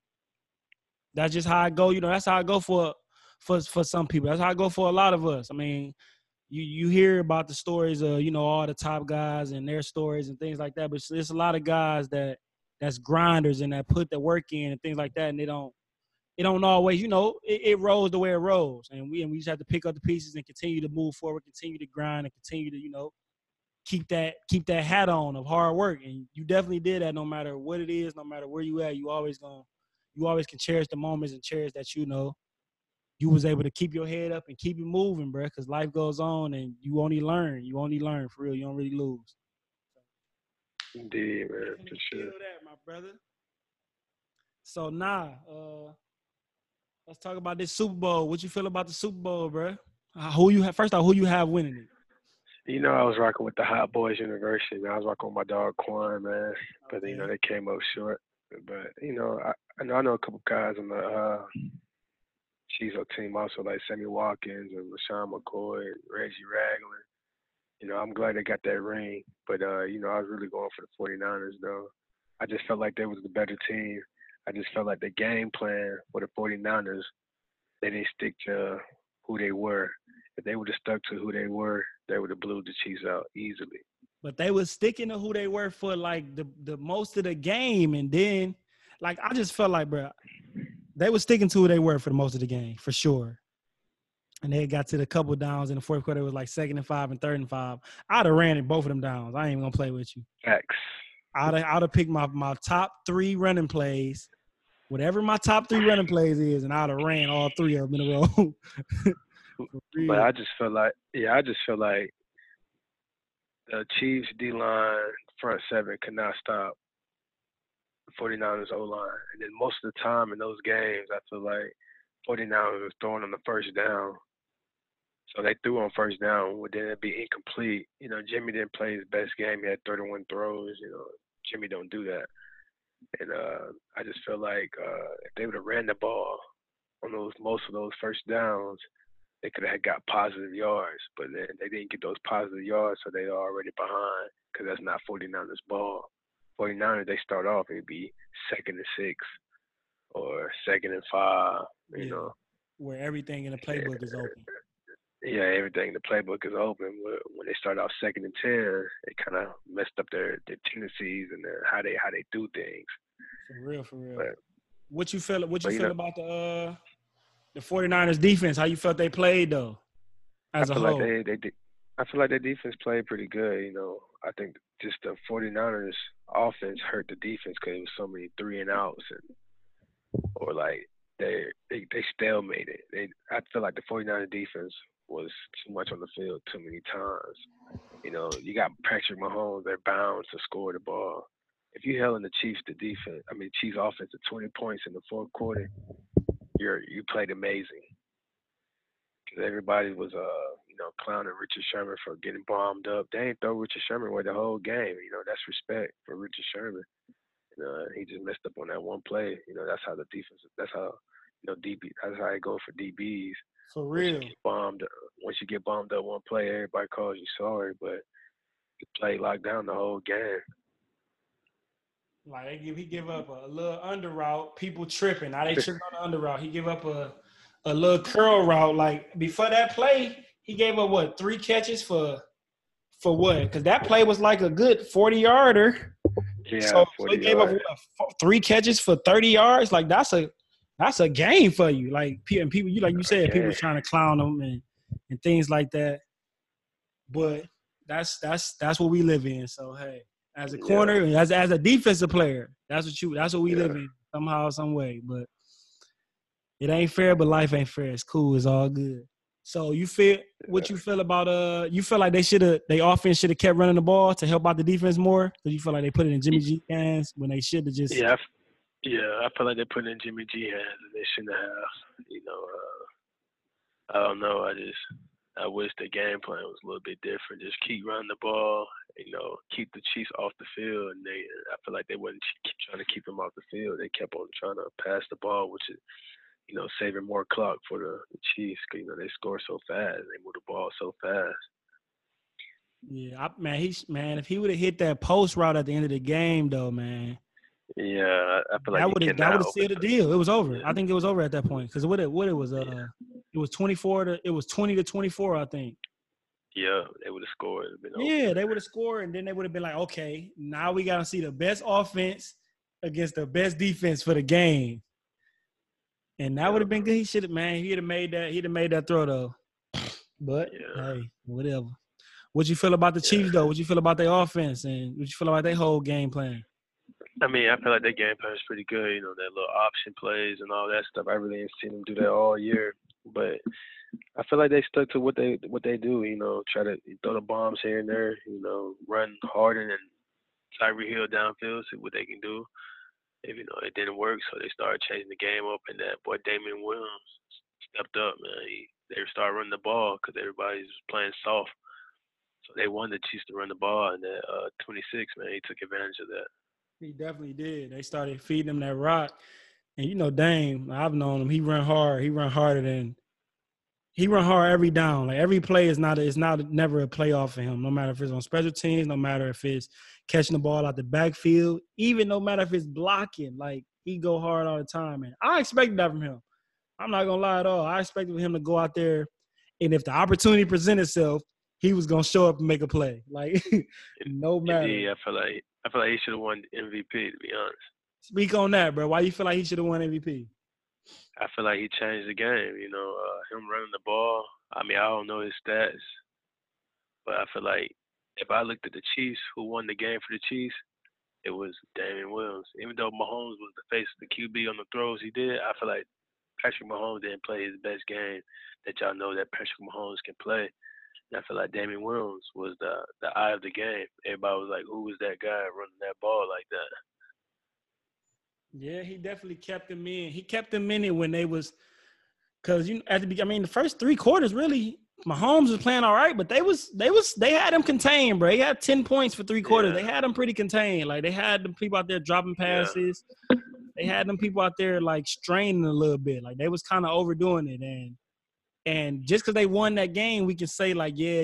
that's just how I go. That's how I go for some people. That's how I go for a lot of us. I mean, you hear about the stories of all the top guys and their stories and things like that, but there's a lot of guys that's grinders and that put the work in and things like that, and it don't always, it rolls the way it rolls, and we just have to pick up the pieces and continue to move forward, continue to grind, and continue to keep that hat on of hard work. And you definitely did that. No matter what it is, no matter where you at, you always can cherish the moments and cherish that you was able to keep your head up and keep it moving, bro. Because life goes on, and you only learn. You only learn for real. You don't really lose. Indeed, man, for Definitely feel sure. that, my brother. So nah, let's talk about this Super Bowl. What you feel about the Super Bowl, bro? First off, who you have winning it? I was rocking with the Hot Boys University, man. I was rocking with my dog Quan, man. But Okay. they came up short. But I know a couple guys on the Chiefs team also, like Sammy Watkins and LaShawn McCoy and Reggie Ragland. I'm glad they got that ring. But I was really going for the 49ers though. I just felt like they was the better team. I just felt like the game plan for the 49ers, they didn't stick to who they were. If they would have stuck to who they were, they would have blew the Chiefs out easily. But they was sticking to who they were for like the most of the game, and then like I just felt like, bro, they was sticking to who they were for the most of the game for sure. And they got to the couple downs in the fourth quarter. It was like 2nd and 5 and 3rd and 5. I'd have ran in both of them downs. I ain't even gonna play with you. Facts. I'd have picked my top 3 running plays, whatever my top 3 running plays is, and I'd have ran all 3 of them in a row. For But real. I just feel like the Chiefs D line front seven could not stop the 49ers O line. And then most of the time in those games, I feel like 49ers was throwing on the first down. So they threw on first down, but then it'd be incomplete. Jimmy didn't play his best game. He had 31 throws. Jimmy don't do that. And I just feel like if they would have ran the ball on those most of those first downs, they could have got positive yards. But then they didn't get those positive yards, so they're already behind because that's not 49ers ball. 49ers, they start off, it'd be 2nd and 6 or 2nd and 5, you Yeah. know. Where everything in the playbook is open. Yeah, everything, the playbook is open. When they start off 2nd and 10, it kind of messed up their tendencies and how they do things. For real, for real. But, What you feel but about the 49ers defense? How you felt they played though, I as a feel like whole? they did. I feel like their defense played pretty good. I think just the 49ers offense hurt the defense because it was so many three and outs or like they stalemated. I feel like the 49ers defense was too much on the field too many times. You got Patrick Mahomes, they're bound to score the ball. If you held in the Chiefs offense to 20 points in the fourth quarter, you played amazing. Because everybody was clowning Richard Sherman for getting bombed up. They ain't throw Richard Sherman away the whole game. That's respect for Richard Sherman. He just messed up on that one play. That's how the defense. That's how DB. That's how it goes for DBs. For Once you real. get bombed, once you get bombed up one play, everybody calls you sorry, but the play locked down the whole game. Like he give up a little under route, people tripping. Now they tripping on the under route. He give up a little curl route. Like before that play, he gave up what 3 catches for what? Because that play was like a good 40-yarder. Yeah, So he 40 gave up yards. what, 3 catches for 30 yards. Like that's a game for you. Like and people, you like you said, people Again, trying to clown him and things like that. But that's what we live in. So hey, as a yeah, corner, as a defensive player, that's what we live yeah, in somehow, some way. But it ain't fair, but life ain't fair. It's cool. It's all good. So you feel what yeah. you feel about you feel like they offense should have kept running the ball to help out the defense more? Because you feel like they put it in Jimmy G hands when they should have just Yeah, I feel like they put it in Jimmy G hands and they shouldn't have. I don't know. I wish the game plan was a little bit different. Just keep running the ball. Keep the Chiefs off the field, and I feel like they wasn't trying to keep them off the field. They kept on trying to pass the ball, which is saving more clock for the Chiefs. 'Cause, they score so fast, they move the ball so fast. Yeah, man, if he would have hit that post route at the end of the game, though, man, Yeah, I feel like that he would have cannot open sealed the up. deal. It was over. Yeah, I think it was over at that point because what it was yeah, it was 20-24, I think. yeah. They would have scored. It'd been over. Yeah, they would have scored, and then they would have been like, okay, now we got to see the best offense against the best defense for the game, and that would Yeah, have been good. He should have, man. He'd have made that. He'd have made that throw though. But yeah, hey, whatever. What you feel about the yeah. Chiefs though? What you feel about their offense, and what you feel about their whole game plan? I mean, I feel like their game plan is pretty good. You know, their little option plays and all that stuff. I really ain't seen them do that all year, but I feel like they stuck to what they do. You know, try to throw the bombs here and there. You know, run Harden and Tyreek Hill downfield, see what they can do. If it didn't work, so they started changing the game up, and that boy Damian Williams stepped up, man. They started running the ball because everybody's playing soft, so they wanted the Chiefs to run the ball, and that 26, man, he took advantage of that. He definitely did. They started feeding him that rock, and Dame. I've known him. He run hard. He run hard every down. Like every play is not. It's not never a playoff for him. No matter if it's on special teams, no matter if it's catching the ball out the backfield, even no matter if it's blocking. Like he go hard all the time, man. I expected that from him. I'm not gonna lie at all. I expected him to go out there, and if the opportunity present itself, he was gonna show up and make a play. Like no matter. Indeed, I feel like he should have won MVP, to be honest. Speak on that, bro. Why you feel like he should have won MVP? I feel like he changed the game. Him running the ball. I mean, I don't know his stats, but I feel like if I looked at the Chiefs, who won the game for the Chiefs, it was Damian Williams. Even though Mahomes was the face of the QB on the throws he did, I feel like Patrick Mahomes didn't play his best game that y'all know that Patrick Mahomes can play. And I feel like Damian Williams was the eye of the game. Everybody was like, who was that guy running that ball like that? Yeah, he definitely kept them in. He kept them in it when they was because at the beginning, I mean, the first 3 quarters really, Mahomes was playing all right, but they had him contained, bro. He had 10 points for 3 quarters. Yeah, They had him pretty contained. Like they had them people out there dropping yeah, passes. They had them people out there like straining a little bit. Like they was kind of overdoing it, and just because they won that game, we can say like, yeah,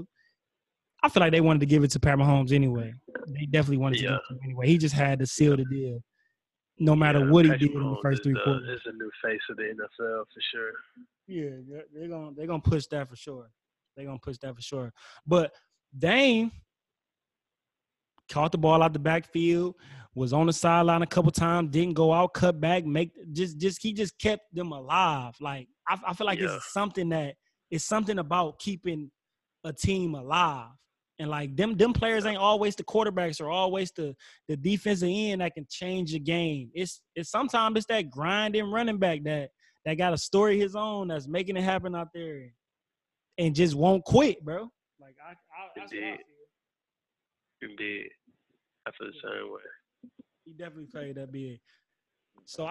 I feel like they wanted to give it to Pat Mahomes anyway. They definitely wanted to give yeah, it to him anyway. He just had to seal the deal, no matter yeah. what he did Patrick in the Mahomes first 3 quarters. is the new face of the NFL for sure. Yeah, they're gonna push that for sure. They're gonna push that for sure. But Dame caught the ball out the backfield, was on the sideline a couple times, didn't go out, cut back, he just kept them alive. Like I feel like Yeah, it's something about keeping a team alive. And like them players ain't always the quarterbacks or always the defensive end that can change the game. It's sometimes it's that grinding running back that got a story of his own that's making it happen out there and just won't quit, bro. Like that's what I indeed, feel. indeed. I feel the same way. He definitely played that big. So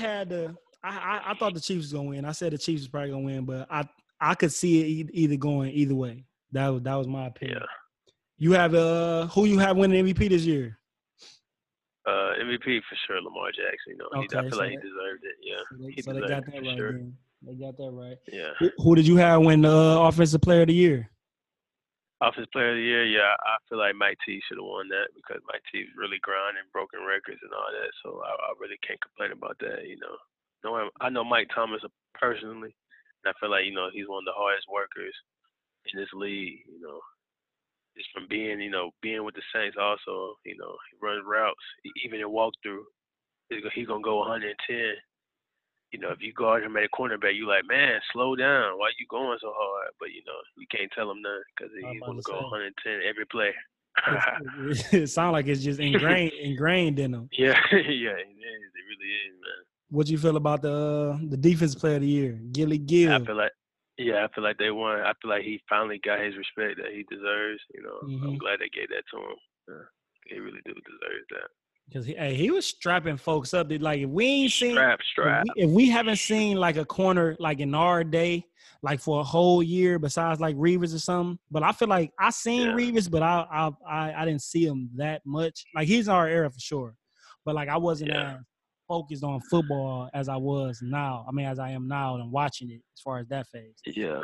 I thought the Chiefs was gonna win. I said the Chiefs was probably gonna win, but I could see it either going either way. That was my opinion. Yeah. You have who you have winning MVP this year? MVP for sure, Lamar Jackson. I feel like he deserved it. Yeah, So they got that right. Sure. Then. They got that right. Yeah. Who did you have win the Offensive Player of the Year? Offensive Player of the Year, yeah, I feel like Mike T should have won that because Mike T was really grinding, broken records and all that. So I really can't complain about that. I know Mike Thomas personally, and I feel like he's one of the hardest workers in this league. Just from being with the Saints also, he runs routes, even in walkthrough, he's gonna go 110. If you guard him at a cornerback, you like, man, slow down. Why you going so hard? But you can't tell him nothing because he's gonna go 110 every play. It sounds like it's just ingrained in him. Yeah, yeah, it is. It really is, man. What you feel about the defensive player of the year, Gilly Gill? I feel like they won. I feel like he finally got his respect that he deserves. I'm glad they gave that to him. Yeah, he really do deserve that. Because he was strapping folks up. Like if we ain't seen strap. If we haven't seen like a corner like in our day, like for a whole year, besides like Reeves or something. But I feel like I seen Reeves, but I didn't see him that much. Like he's in our era for sure, but like I wasn't as focused on football as I was now. I mean, as I am now, and I'm watching it as far as that phase. Yeah.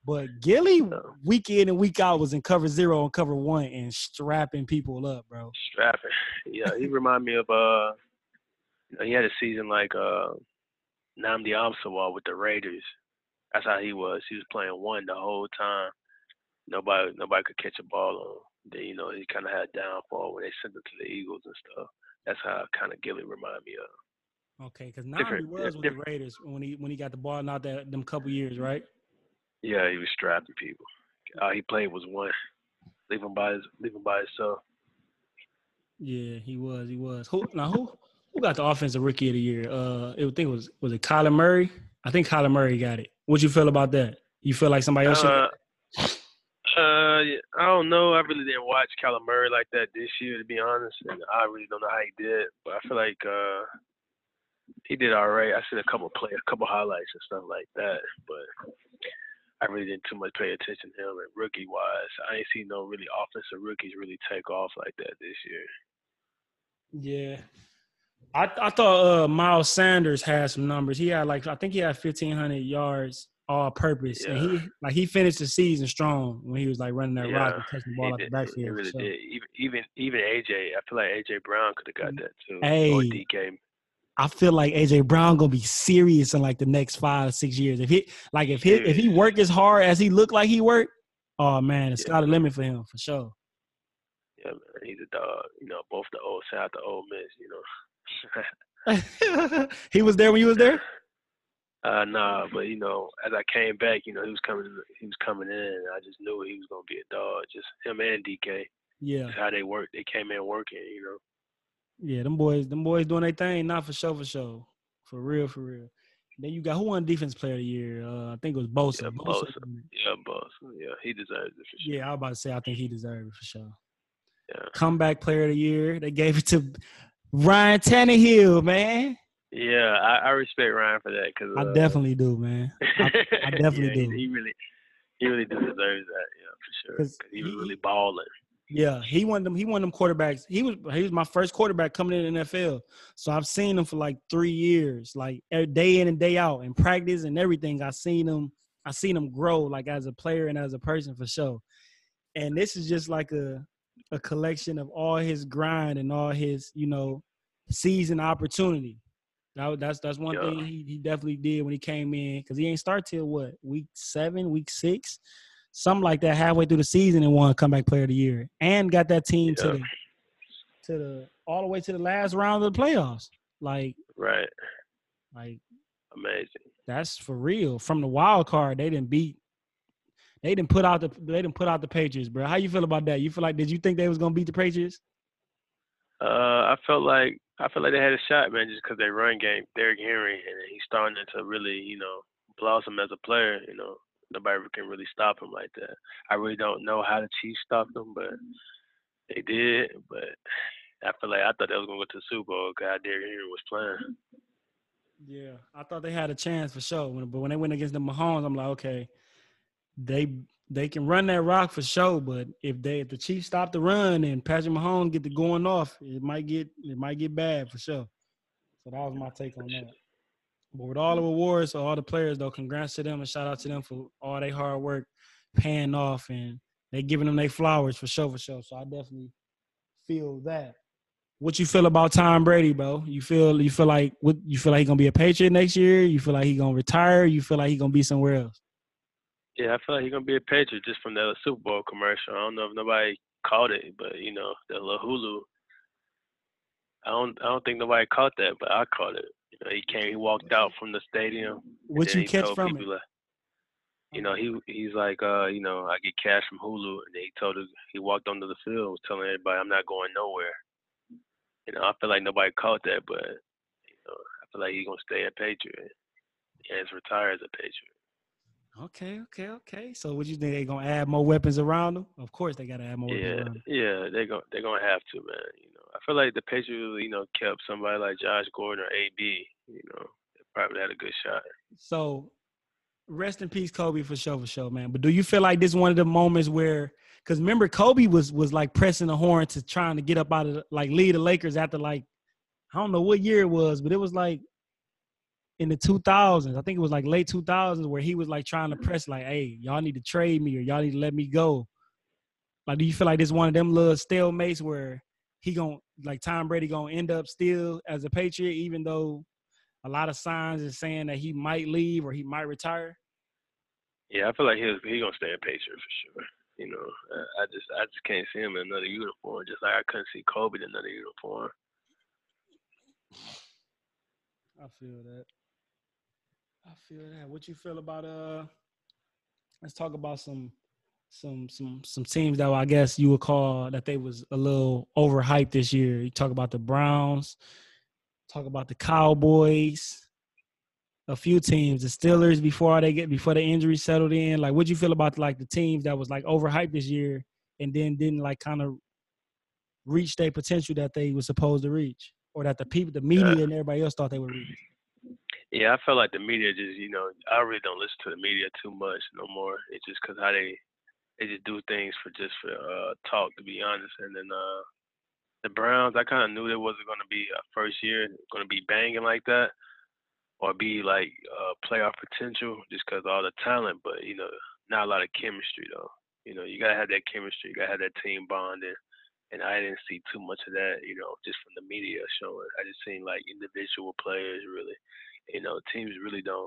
But Gilly, So, week in and week out, was in cover 0 and cover 1 and strapping people up, bro. strapping. Yeah, he remind me of he had a season like Namdi Amsawal with the Raiders. That's how he was. He was playing one the whole time. Nobody could catch a ball on him. Then he kind of had a downfall when they sent him to the Eagles and stuff. That's how kind of Gilly remind me of. Okay, because Namdi Different, yeah, was with the different. Raiders when he got the ball out them couple years, right? Yeah, he was strapping people. All he played was one. Leave him by himself. Yeah, he was. Who got the offensive rookie of the year? I think was it Kyler Murray? I think Kyler Murray got it. What you feel about that? You feel like somebody else should Uh, get it? I don't know. I really didn't watch Kyler Murray like that this year, to be honest, and I really don't know how he did. But I feel like he did all right. I seen a couple highlights and stuff like that, but I really didn't too much pay attention to him. And rookie wise, I ain't seen no really offensive rookies really take off like that this year. Yeah. I thought Miles Sanders had some numbers. He had I think he had 1,500 yards all purpose, and Yeah, he finished the season strong when he was like running that rock yeah, and catching the he ball out the did. He backfield for really sure. did. Even AJ, I feel like AJ Brown could have got that too, or Hey, DK. I feel like AJ Brown gonna be serious in like the next 5 or 6 years. If he Serious. work as hard as he looked like he worked, oh man, the Yeah, sky the limit for him for sure. yeah, man. He's a dog. Both the old South, the old Miss. He was there when you was there. Nah, but as I came back, he was coming in, and I just knew he was gonna be a dog. Just him and DK. Yeah, Just how they work. They came in working. yeah, them boys doing their thing, not for sure, for real, for real. Then you got who won Defense Player of the Year? I think it was Bosa. Yeah, Bosa. Bosa. Yeah, Bosa. Yeah, he deserves it for sure. Yeah, I was about to say I think he deserved it for sure. Yeah. Comeback Player of the Year. They gave it to Ryan Tannehill, man. Yeah, I respect Ryan for that because I definitely do, man. I definitely yeah, do. he really do deserve that. Yeah, for sure. Because Cause he was really balling. yeah, he won them quarterbacks. He was my first quarterback coming in the NFL. So I've seen him for like 3 years, like day in and day out in practice and everything. I seen him grow like as a player and as a person for sure. And this is just like a collection of all his grind and all his, season opportunity. That's one Yeah, thing he definitely did when he came in, because he ain't start till what, week 7, week 6, something like that, halfway through the season, and won Comeback Player of the Year and got that team yeah, to the all the way to the last round of the playoffs. Like right. Amazing. That's for real. From the wild card, they didn't put out the Patriots, bro. How you feel about that? Did you think they was gonna beat the Patriots? I felt like they had a shot, man, just because they run game, Derrick Henry, and he's starting to really, blossom as a player. Nobody can really stop him like that. I really don't know how the Chiefs stopped him, but they did. But I thought they was gonna go to the Super Bowl because Derrick Henry was playing. Yeah, I thought they had a chance for sure. But when they went against the Mahomes, I'm like, okay, they can run that rock for sure. But if the Chiefs stop the run and Patrick Mahomes get the going off, it might get bad for sure. So that was my take on that. But with all the awards, all the players though, congrats to them and shout out to them for all their hard work paying off, and they giving them their flowers for sure. So I definitely feel that. What you feel about Tom Brady, bro? You feel like he gonna be a Patriot next year? You feel like he gonna retire? You feel like he gonna be somewhere else? Yeah, I feel like he's gonna be a Patriot just from the Super Bowl commercial. I don't know if nobody caught it, but the little Hulu. I don't think nobody caught that, but I caught it. He walked out from the stadium. What you catch from it? He's like, I get cash from Hulu, and he walked onto the field, was telling everybody, I'm not going nowhere. I feel like nobody caught that, but I feel like he's gonna stay a Patriot and retire as a Patriot. Okay. So what you think, they gonna add more weapons around him? Of course they gotta add more weapons around him. Yeah, they're gonna have to, man. I feel like the Patriots, kept somebody like Josh Gordon or AB. They probably had a good shot. So rest in peace, Kobe, for sure, man. But do you feel like this is one of the moments where, because remember Kobe was like pressing the horn to trying to get up out of lead the Lakers after I don't know what year it was, but it in the 2000s. I think it was like late 2000s where he was like trying to press like, hey, y'all need to trade me or y'all need to let me go. Like, do you feel like this one of them little stalemates where Tom Brady gonna end up still as a Patriot, even though a lot of signs is saying that he might leave or he might retire? Yeah, I feel like he gonna stay a Patriot for sure. You know, I just can't see him in another uniform. Just like I couldn't see Kobe in another uniform. I feel that. What you feel about let's talk about some teams that I guess you would call that they was a little overhyped this year. You talk about the Browns, talk about the Cowboys, a few teams, the Steelers before the injury settled in. Like, what'd you feel about like the teams that was like overhyped this year and then didn't like kind of reach their potential that they were supposed to reach, or that the media and everybody else thought they would reach? Yeah, I feel like the media just, I really don't listen to the media too much no more. It's just because how they just do things for talk, to be honest. And then the Browns, I kind of knew there wasn't going to be a first year going to be banging like that or be like playoff potential just because all the talent, but not a lot of chemistry though. You gotta have that chemistry, you gotta have that team bonding, and I didn't see too much of that, just from the media showing. I just seen like individual players really, teams really don't,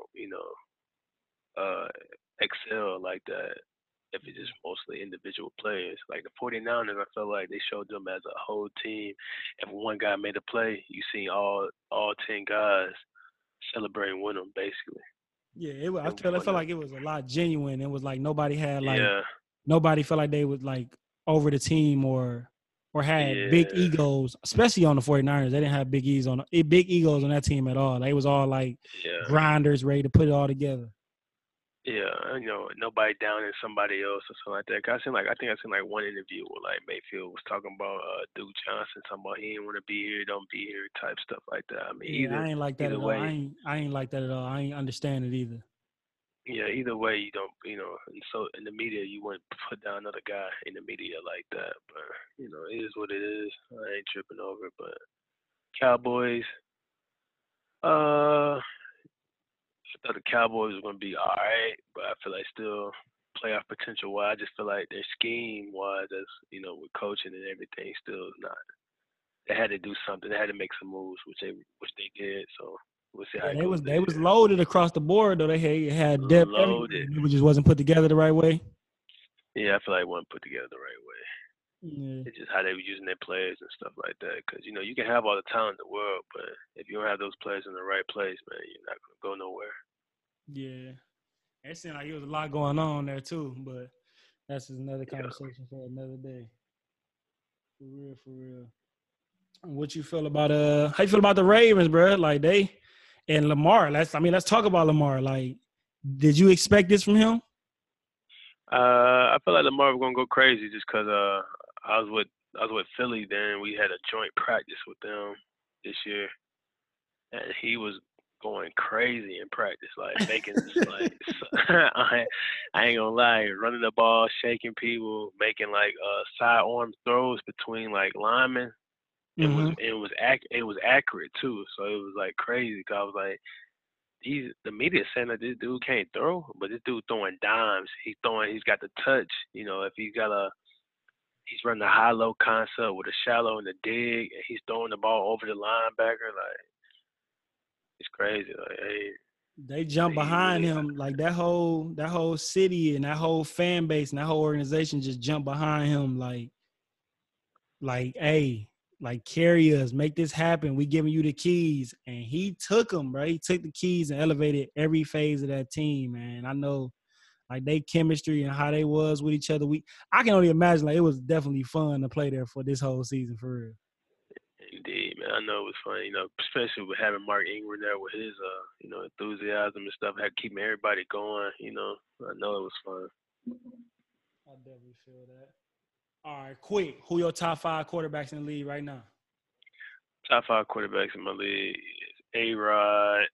excel like that if it's just mostly individual players. Like the 49ers, I felt like they showed them as a whole team. If one guy made a play, you see all 10 guys celebrating with him, basically. Yeah, I felt like it was a lot genuine. It was like nobody felt like they was like over the team or had big egos, especially on the 49ers. They didn't have big egos on that team at all. They was all like grinders ready to put it all together. Yeah, nobody down in somebody else or something like that. I think I seen like one interview where like Mayfield was talking about Duke Johnson, talking about he didn't want to be here, don't be here, type stuff like that. I mean, I ain't like that at all. I ain't like that at all. I ain't understand it either. Yeah, either way, you don't, and so in the media, you wouldn't put down another guy in the media like that. But, it is what it is. I ain't tripping over it. But Cowboys, I thought the Cowboys were going to be all right, but I feel like still playoff potential wise, I just feel like their scheme wise, as with coaching and everything, still is not. They had to do something. They had to make some moves, which they did. So we'll see how it goes. They was loaded across the board though. They had depth loaded. Everywhere. It just wasn't put together the right way. Yeah, I feel like it wasn't put together the right way. Yeah. It's just how they were using their players and stuff like that. Because you can have all the talent in the world, but if you don't have those players in the right place, man, you're not gonna go nowhere. Yeah, it seemed like there was a lot going on there too, but that's just another conversation for another day. For real. What you feel about how you feel about the Ravens, bro? Like they and Lamar. Let's talk about Lamar. Like, did you expect this from him? I feel like Lamar was gonna go crazy just because I was with Philly. Then we had a joint practice with them this year, and he was going crazy in practice, like making like I ain't gonna lie, running the ball, shaking people, making like sidearm throws between like linemen. It was accurate too, so it was like crazy. Cause I was like, the media saying that this dude can't throw, but this dude throwing dimes. He's got the touch. If he's running a high-low concept with a shallow and a dig, and he's throwing the ball over the linebacker. Like, it's crazy. Like, hey, they jump behind him. Like that whole city and that whole fan base and that whole organization just jump behind him. Like, hey, like carry us, make this happen. We giving you the keys, and he took them, bro. He took the keys and elevated every phase of that team, man. I know, like they chemistry and how they was with each other. I can only imagine like it was definitely fun to play there for this whole season for real. Indeed, man. I know it was fun, especially with having Mark Ingram there with his, enthusiasm and stuff, had keeping everybody going. I know it was fun. I definitely feel that. All right, quick. Who your top 5 quarterbacks in the league right now? Top 5 quarterbacks in my league is A-Rod.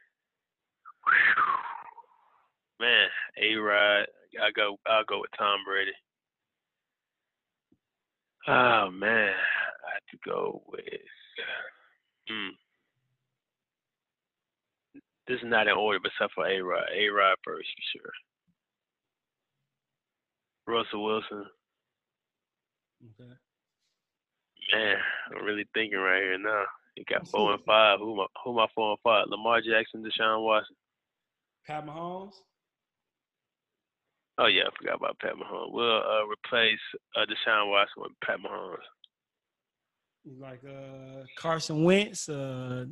Man, A-Rod. I'll go with Tom Brady. Oh man, I have to go with This is not in order, but except for A-Rod. A-Rod first for sure. Russell Wilson. Okay. Man, I'm really thinking right here now. You got 4 and 5. Who my 4 and 5? Lamar Jackson, Deshaun Watson. Pat Mahomes. Oh yeah, I forgot about Pat Mahomes. We'll replace Deshaun Watson with Pat Mahomes. Like Carson Wentz. No.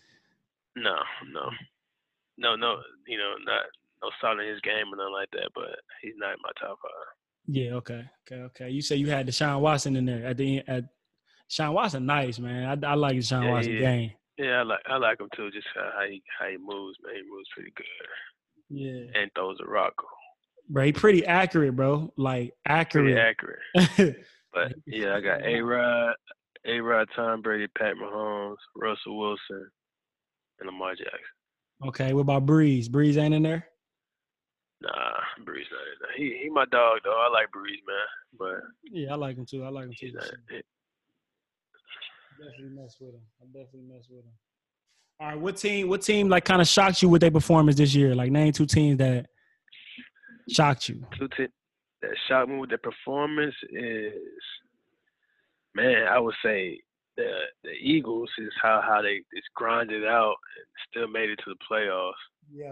You know, not no solid in his game or nothing like that. But he's not in my top 5. Yeah. Okay. You say you had Deshaun Watson in there at the end. Deshaun Watson, nice man. I like Deshaun Watson game. Yeah, I like him too. Just how he moves, man. He moves pretty good. Yeah. And throws a rock. Bro, he pretty accurate, bro. Like accurate. Pretty accurate. But yeah, I got A-Rod, Tom Brady, Pat Mahomes, Russell Wilson, and Lamar Jackson. Okay, what about Breeze? Breeze ain't in there? Nah, Breeze not in there. He my dog though. I like Breeze, man. But yeah, I like him too. He's not, Definitely mess with him. All right, what team like kind of shocked you with their performance this year? Like name 2 teams that shocked you. 2 teams that shocked me with their performance is, man, I would say the Eagles is how they just grinded out and still made it to the playoffs. Yeah.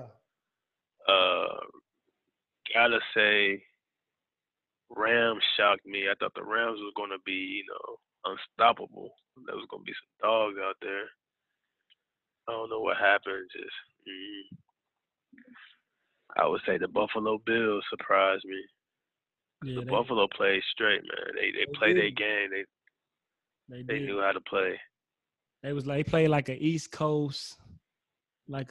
Gotta say, Rams shocked me. I thought the Rams was gonna be, unstoppable. There was gonna be some dogs out there. I don't know what happened. I would say the Buffalo Bills surprised me. Yeah, Buffalo played straight, man. They played their game. They knew how to play. They played like an East Coast, let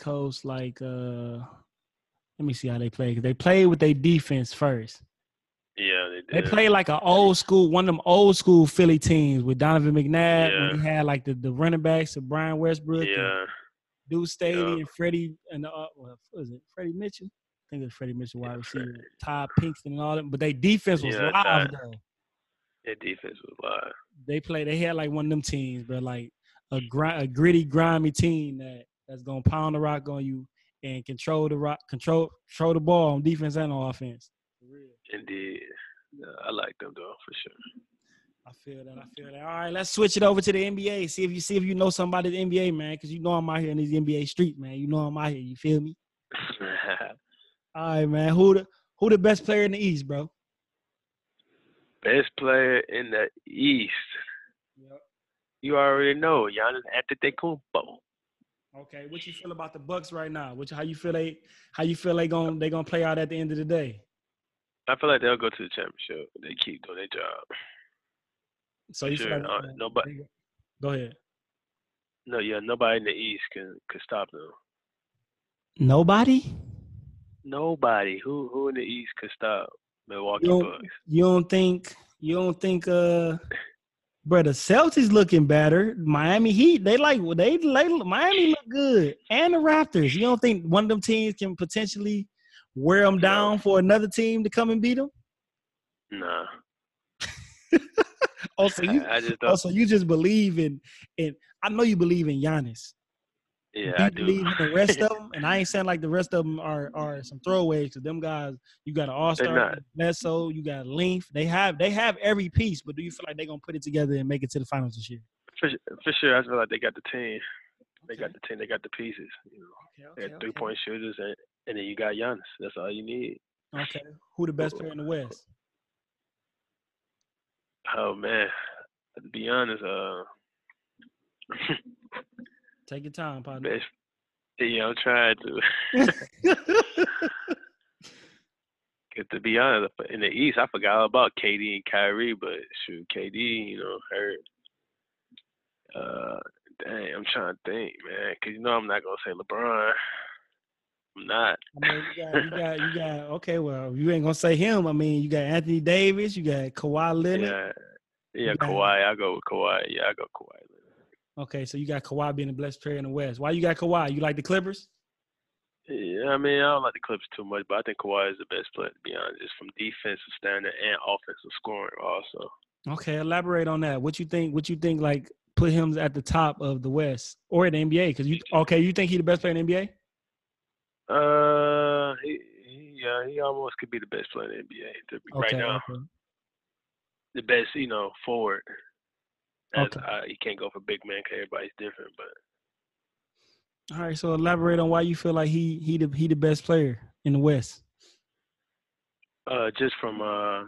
me see how they played. 'Cause they played with their defense first. Yeah, they did. They played like one of them old school Philly teams with Donovan McNabb. Yeah. When he had like the running backs of Brian Westbrook, and Deuce Staley, and Freddie, and what was it? Freddie Mitchell? I think it was Freddie Mitchell, wide receiver. Todd Pinkston and all them. But their defense was live though. Their defense was live. They had like one of them teams, but like a gritty, grimy team that's gonna pound the rock on you and control the ball on defense and on offense. Indeed. I like them though, for sure. I feel that. All right, let's switch it over to the NBA. See if you know somebody in the NBA, man, because you know I'm out here in these NBA streets, man. You know I'm out here. You feel me? All right, man. Who the best player in the East, bro? Best player in the East. Yep. You already know, Giannis Antetokounmpo. Okay, what you feel about the Bucks right now? How you feel they gonna play out at the end of the day? I feel like they'll go to the championship. They keep doing their job. So you feel like nobody? Go ahead. No, yeah, nobody in the East can stop them. Nobody? Nobody. Who in the East could stop Milwaukee Bucks? You don't think bro, the Celtics looking better. Miami Heat, Miami look good. And the Raptors. You don't think one of them teams can potentially wear them down for another team to come and beat them? Nah. So you just believe in I know you believe in Giannis. Yeah, I do. Believe in the rest of them, and I ain't saying like the rest of them are some throwaways, because them guys, you got an all-star, Bledsoe, you got length. They have every piece, but do you feel like they're gonna put it together and make it to the finals this year? For sure, I feel like they got the team. They got the team. They got the pieces. They got 3-point shooters, and then you got Giannis. That's all you need. Okay. Who the best player in the West? Oh man, to be honest, take your time, partner. I'm trying to. To be honest, in the East, I forgot all about KD and Kyrie, but shoot, KD, hurt. Dang, I'm trying to think, man, because I'm not gonna say LeBron. I'm not. I mean, you got. Okay, well, you ain't gonna say him. I mean, you got Anthony Davis, you got Kawhi Leonard. Yeah, Kawhi. I go with Kawhi. Yeah, I go Kawhi Leonard. Okay, so you got Kawhi being the best player in the West. Why you got Kawhi? You like the Clippers? Yeah, I mean, I don't like the Clippers too much, but I think Kawhi is the best player, to be honest, just from defensive standard and offensive scoring also. Okay, elaborate on that. What you think, like, put him at the top of the West or in the NBA? Because you think he's the best player in the NBA? He almost could be the best player in the NBA right Okay, now. okay, The best, forward. As okay. he can't go for big man 'cause everybody's different, but All right, so elaborate on why you feel like he the best player in the West. just from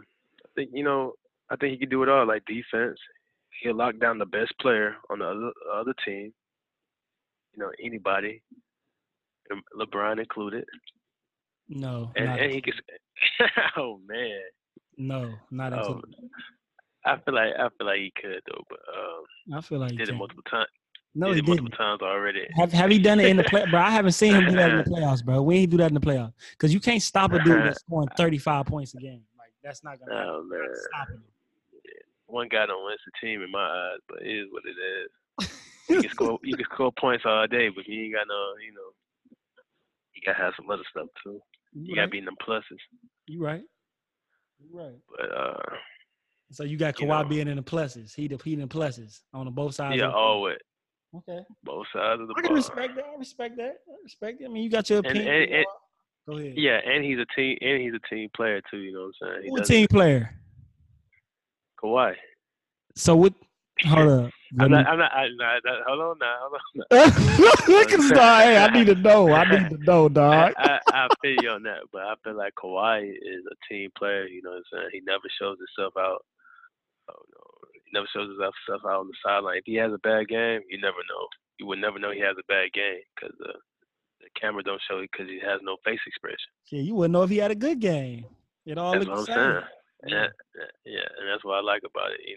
I think he can do it all. Like defense, he'll lock down the best player on the other team. Anybody, LeBron included, No, and not he can. Oh man, not oh, included. I feel like he could though, but I feel like he he did it can. multiple times. No, Did he it multiple didn't. times already. Have he done it in the play, bro? I haven't seen him do that in the playoffs, bro. When he do that in the playoffs? Because you can't stop a dude that's scoring 35 points a game. Like that's not gonna happen. Oh You're not man, stopping him. one guy don't win the team in my eyes, but it is what it is. You can score points all day, but you ain't got no, you gotta have some other stuff too. You You gotta right. be in them pluses. You right. You right. But So you got you know, Kawhi being in the pluses. He in the pluses on the both sides yeah, of the ball. always Okay. both sides of the I can ball. respect that. I respect that. I respect it. I mean, you got your And, opinion. and, and Go ahead. yeah, and he's a team player too. You know what I'm saying? He Who a doesn't team player? Kawhi. So what? Hold up. Let me. Hold on now. Cause hey, I need to know. I need to know, dog. I feel you on that, but I feel like Kawhi is a team player. You know what I'm saying? He never shows himself out. Oh, no. He never shows himself out on the sideline. If he has a bad game, you never know. You would never know he has a bad game because the camera don't show it because he has no face expression. Yeah, you wouldn't know if he had a good game. It all That's looked what the I'm same. saying. Yeah. And that's what I like about it.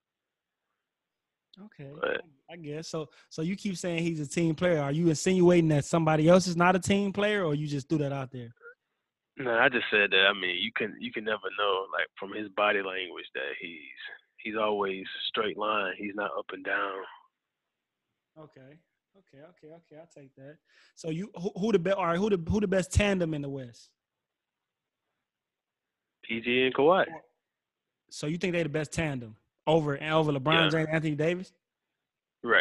Okay. But I guess so. So you keep saying he's a team player. Are you insinuating that somebody else is not a team player, or you just threw that out there? no, I just said that. I mean, you can never know, like from his body language, that he's always straight line. He's not up and down. Okay. I'll take that. So you who the best? All right, who the best tandem in the West? PG and Kawhi. So you think they the best tandem over LeBron James, Anthony Davis? Right.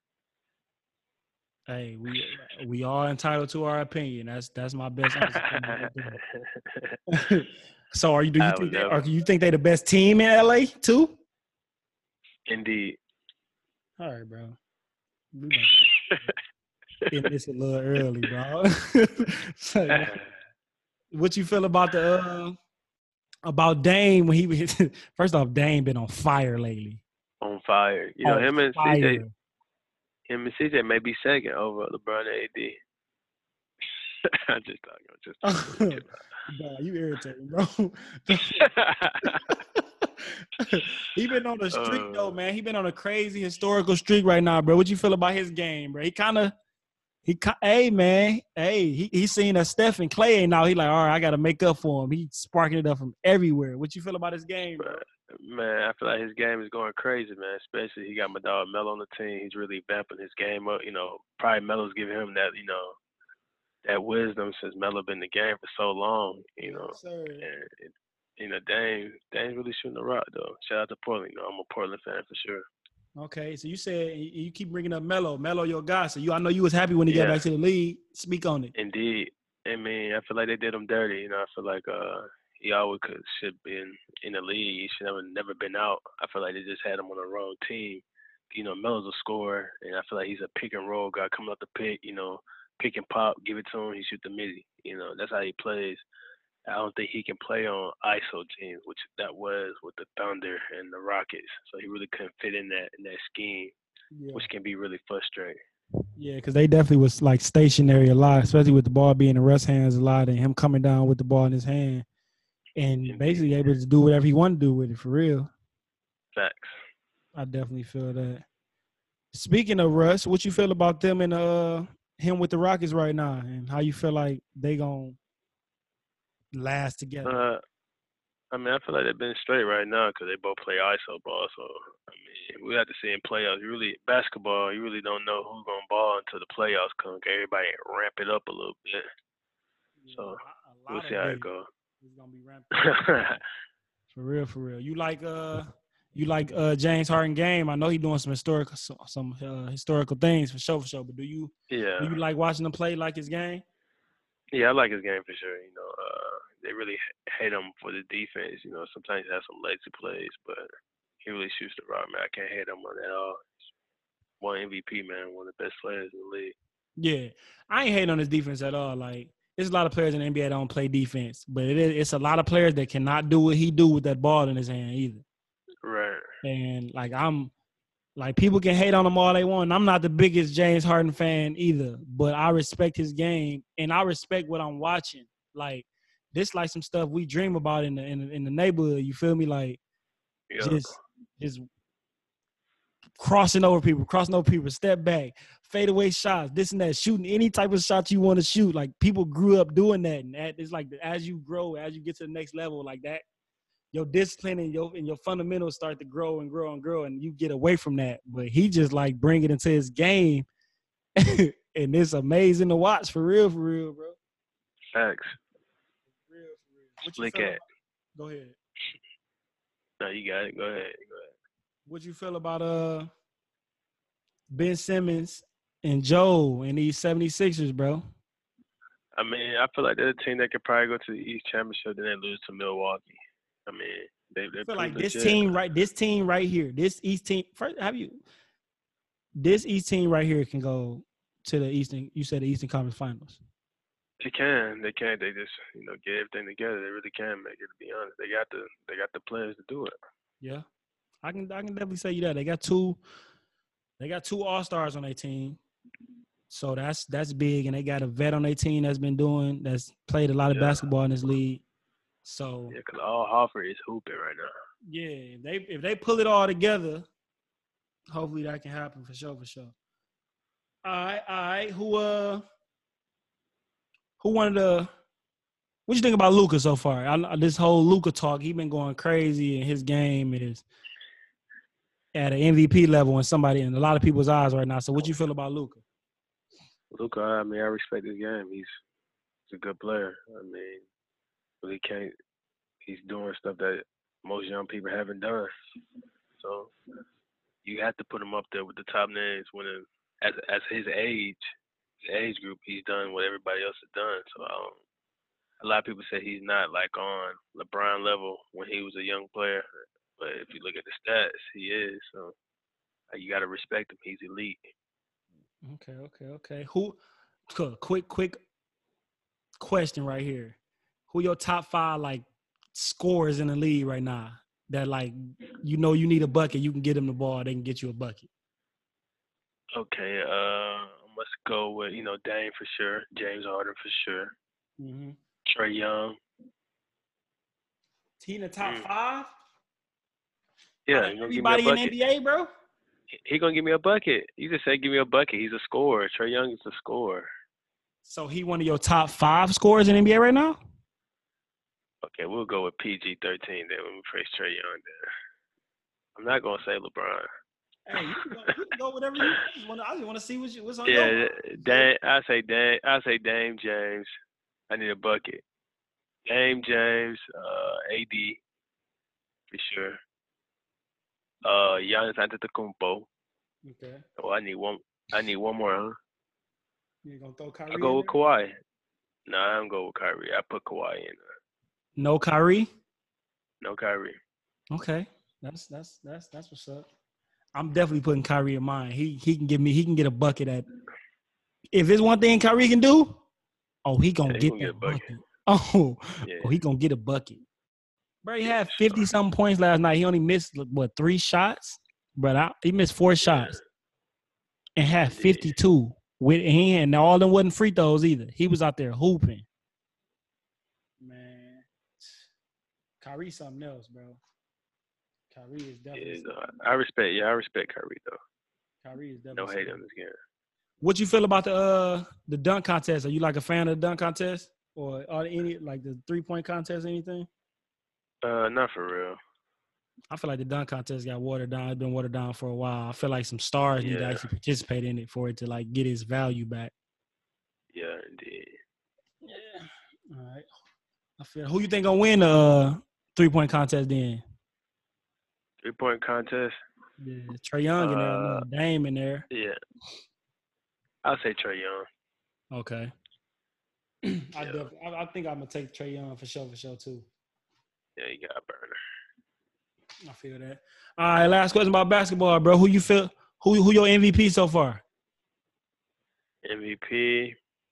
Hey, we are entitled to our opinion. That's my best answer. So do you think they the best team in LA too? Indeed. All right, bro. We in this a little early, bro. So, what you feel about about Dame when he was first off, Dame been on fire lately. On fire. Him and CJ may be second over LeBron and AD. I'm just talking. Nah, you irritating, bro. He been on a streak though, man. He been on a crazy historical streak right now, bro. What you feel about his game, bro? Hey man, he's seeing that Steph and Clay now. He like, all right, I got to make up for him. He's sparking it up from everywhere. What you feel about his game, bro? Man, I feel like his game is going crazy, man. Especially he got my dog Melo on the team. He's really vamping his game up. Probably Melo's giving him that, that wisdom since Melo been in the game for so long. Yes, sir. And Dame's really shooting the rock though. Shout out to Portland. I'm a Portland fan for sure. Okay, so you said you keep bringing up Melo your guy. So I know you was happy when he got back to the league. Speak on it. Indeed. I mean, I feel like they did him dirty. I feel like he always should be in the league. He should never been out. I feel like they just had him on the wrong team. Melo's a scorer, and I feel like he's a pick and roll guy coming up the pick. Pick and pop, give it to him, he shoot the midi. That's how he plays. I don't think he can play on ISO teams, which that was with the Thunder and the Rockets. So he really couldn't fit in that scheme, which can be really frustrating. Yeah, because they definitely was like stationary a lot, especially with the ball being in Russ' hands a lot and him coming down with the ball in his hand and basically able to do whatever he wanted to do with it for real. Facts. I definitely feel that. Speaking of Russ, what you feel about them and him with the Rockets right now, and how you feel like they gonna last together? I mean, I feel like they've been straight right now because they both play ISO ball. So, I mean, we have to see in playoffs. Basketball, you really don't know who's going to ball until the playoffs come. Everybody ramp it up a little bit. Yeah, so, we'll see how it goes. It's going to be ramped up. For real. You like James Harden game? I know he's doing some historical things for sure. But do you like watching him play like his game? Yeah, I like his game for sure. They really hate him for the defense. Sometimes he has some lazy plays, but he really shoots the rock, man. I can't hate him on that at all. One MVP, man, one of the best players in the league. Yeah, I ain't hating on his defense at all. Like, there's a lot of players in the NBA that don't play defense, but it's a lot of players that cannot do what he do with that ball in his hand either. Right. And like people can hate on him all they want. And I'm not the biggest James Harden fan either, but I respect his game and I respect what I'm watching. Like, this like some stuff we dream about in the neighborhood. You feel me? Like, Yeah. just crossing over people, step back, fadeaway shots, this and that, shooting any type of shot you want to shoot. Like, people grew up doing that, and it's like as you grow, as you get to the next level, like that, your discipline and your fundamentals start to grow and grow and grow, and you get away from that. But he just like bring it into his game, and it's amazing to watch for real, bro. Facts. For real. What you Look feel at. about? Go ahead. No, you got it. Go ahead. What you feel about Ben Simmons and Joe and these 76ers, bro? I mean, I feel like they're a team that could probably go to the East Championship, then they lose to Milwaukee. I mean, they're I feel pretty like legit. this team right here, this East team. This East team right here can go to the Eastern. You said the Eastern Conference Finals. They can. They just get everything together. They really can make it. To be honest, they got the players to do it. Yeah, I can definitely say you that. They got two All-Stars on their team. So that's big, and they got a vet on their team that's played a lot of basketball in this league. So yeah, because Al Horford is hooping right now. Yeah, if they pull it all together, hopefully that can happen for sure. All right. Who wanted to? What you think about Luka so far? This whole Luka talk, he been going crazy, and his game is at an MVP level and somebody in a lot of people's eyes right now. So, what you feel about Luka? Luka, I mean, I respect his game. He's a good player. I mean, really can't. He's doing stuff that most young people haven't done. So you have to put him up there with the top names. When as his age group, he's done what everybody else has done. So a lot of people say he's not like on LeBron level when he was a young player, but if you look at the stats, he is. So you got to respect him. He's elite. Okay. Quick question right here. Who your top 5 like scorers in the league right now that like you need a bucket, you can get them the ball, they can get you a bucket? Okay, let's go with Dame for sure, James Harden for sure, Trae Young. He in the top 5? Yeah, everybody in the NBA, bro. He gonna give me a bucket. You just say give me a bucket. He's a scorer. Trae Young is a scorer. So he one of your top 5 scorers in the NBA right now? Okay, we'll go with PG-13 then when we face Trae Young. Then I'm not gonna say LeBron. Hey, you can go whatever you want. I just want to see what's on your mind. I say Dame James. I need a bucket. Dame James, AD for sure. Giannis Antetokounmpo. Okay. Oh, I need one more, huh? You gonna throw Kyrie? I go with Kawhi. No, I don't go with Kyrie. I put Kawhi in there. No Kyrie? No Kyrie. Okay. That's what's up. I'm definitely putting Kyrie in mine. He can get a bucket at. If it's one thing Kyrie can do, he gonna get that bucket. He gonna get a bucket. Bro, he had 50-something points last night. He only missed 3 shots, but he missed 4 shots and had 52 with him, and all them wasn't free throws either. He was out there hooping. Man, Kyrie something else, bro. Kyrie is definitely. I respect Kyrie though. Kyrie is definitely. No hate on this game. What you feel about the dunk contest? Are you like a fan of the dunk contest or any like the 3-point contest or anything? Not for real. I feel like the dunk contest got watered down. It's been watered down for a while. I feel like some stars need to actually participate in it for it to like get its value back. Yeah, indeed. Yeah. All right. I feel. Who you think gonna win the 3-point contest then? 3-point contest. Yeah, Trae Young in there, Dame in there. Yeah. I'll say Trae Young. Okay. I think I'm gonna take Trae Young for sure too. Yeah, you got a burner. I feel that. All right, last question about basketball, bro. Who you feel? Who your MVP so far? MVP.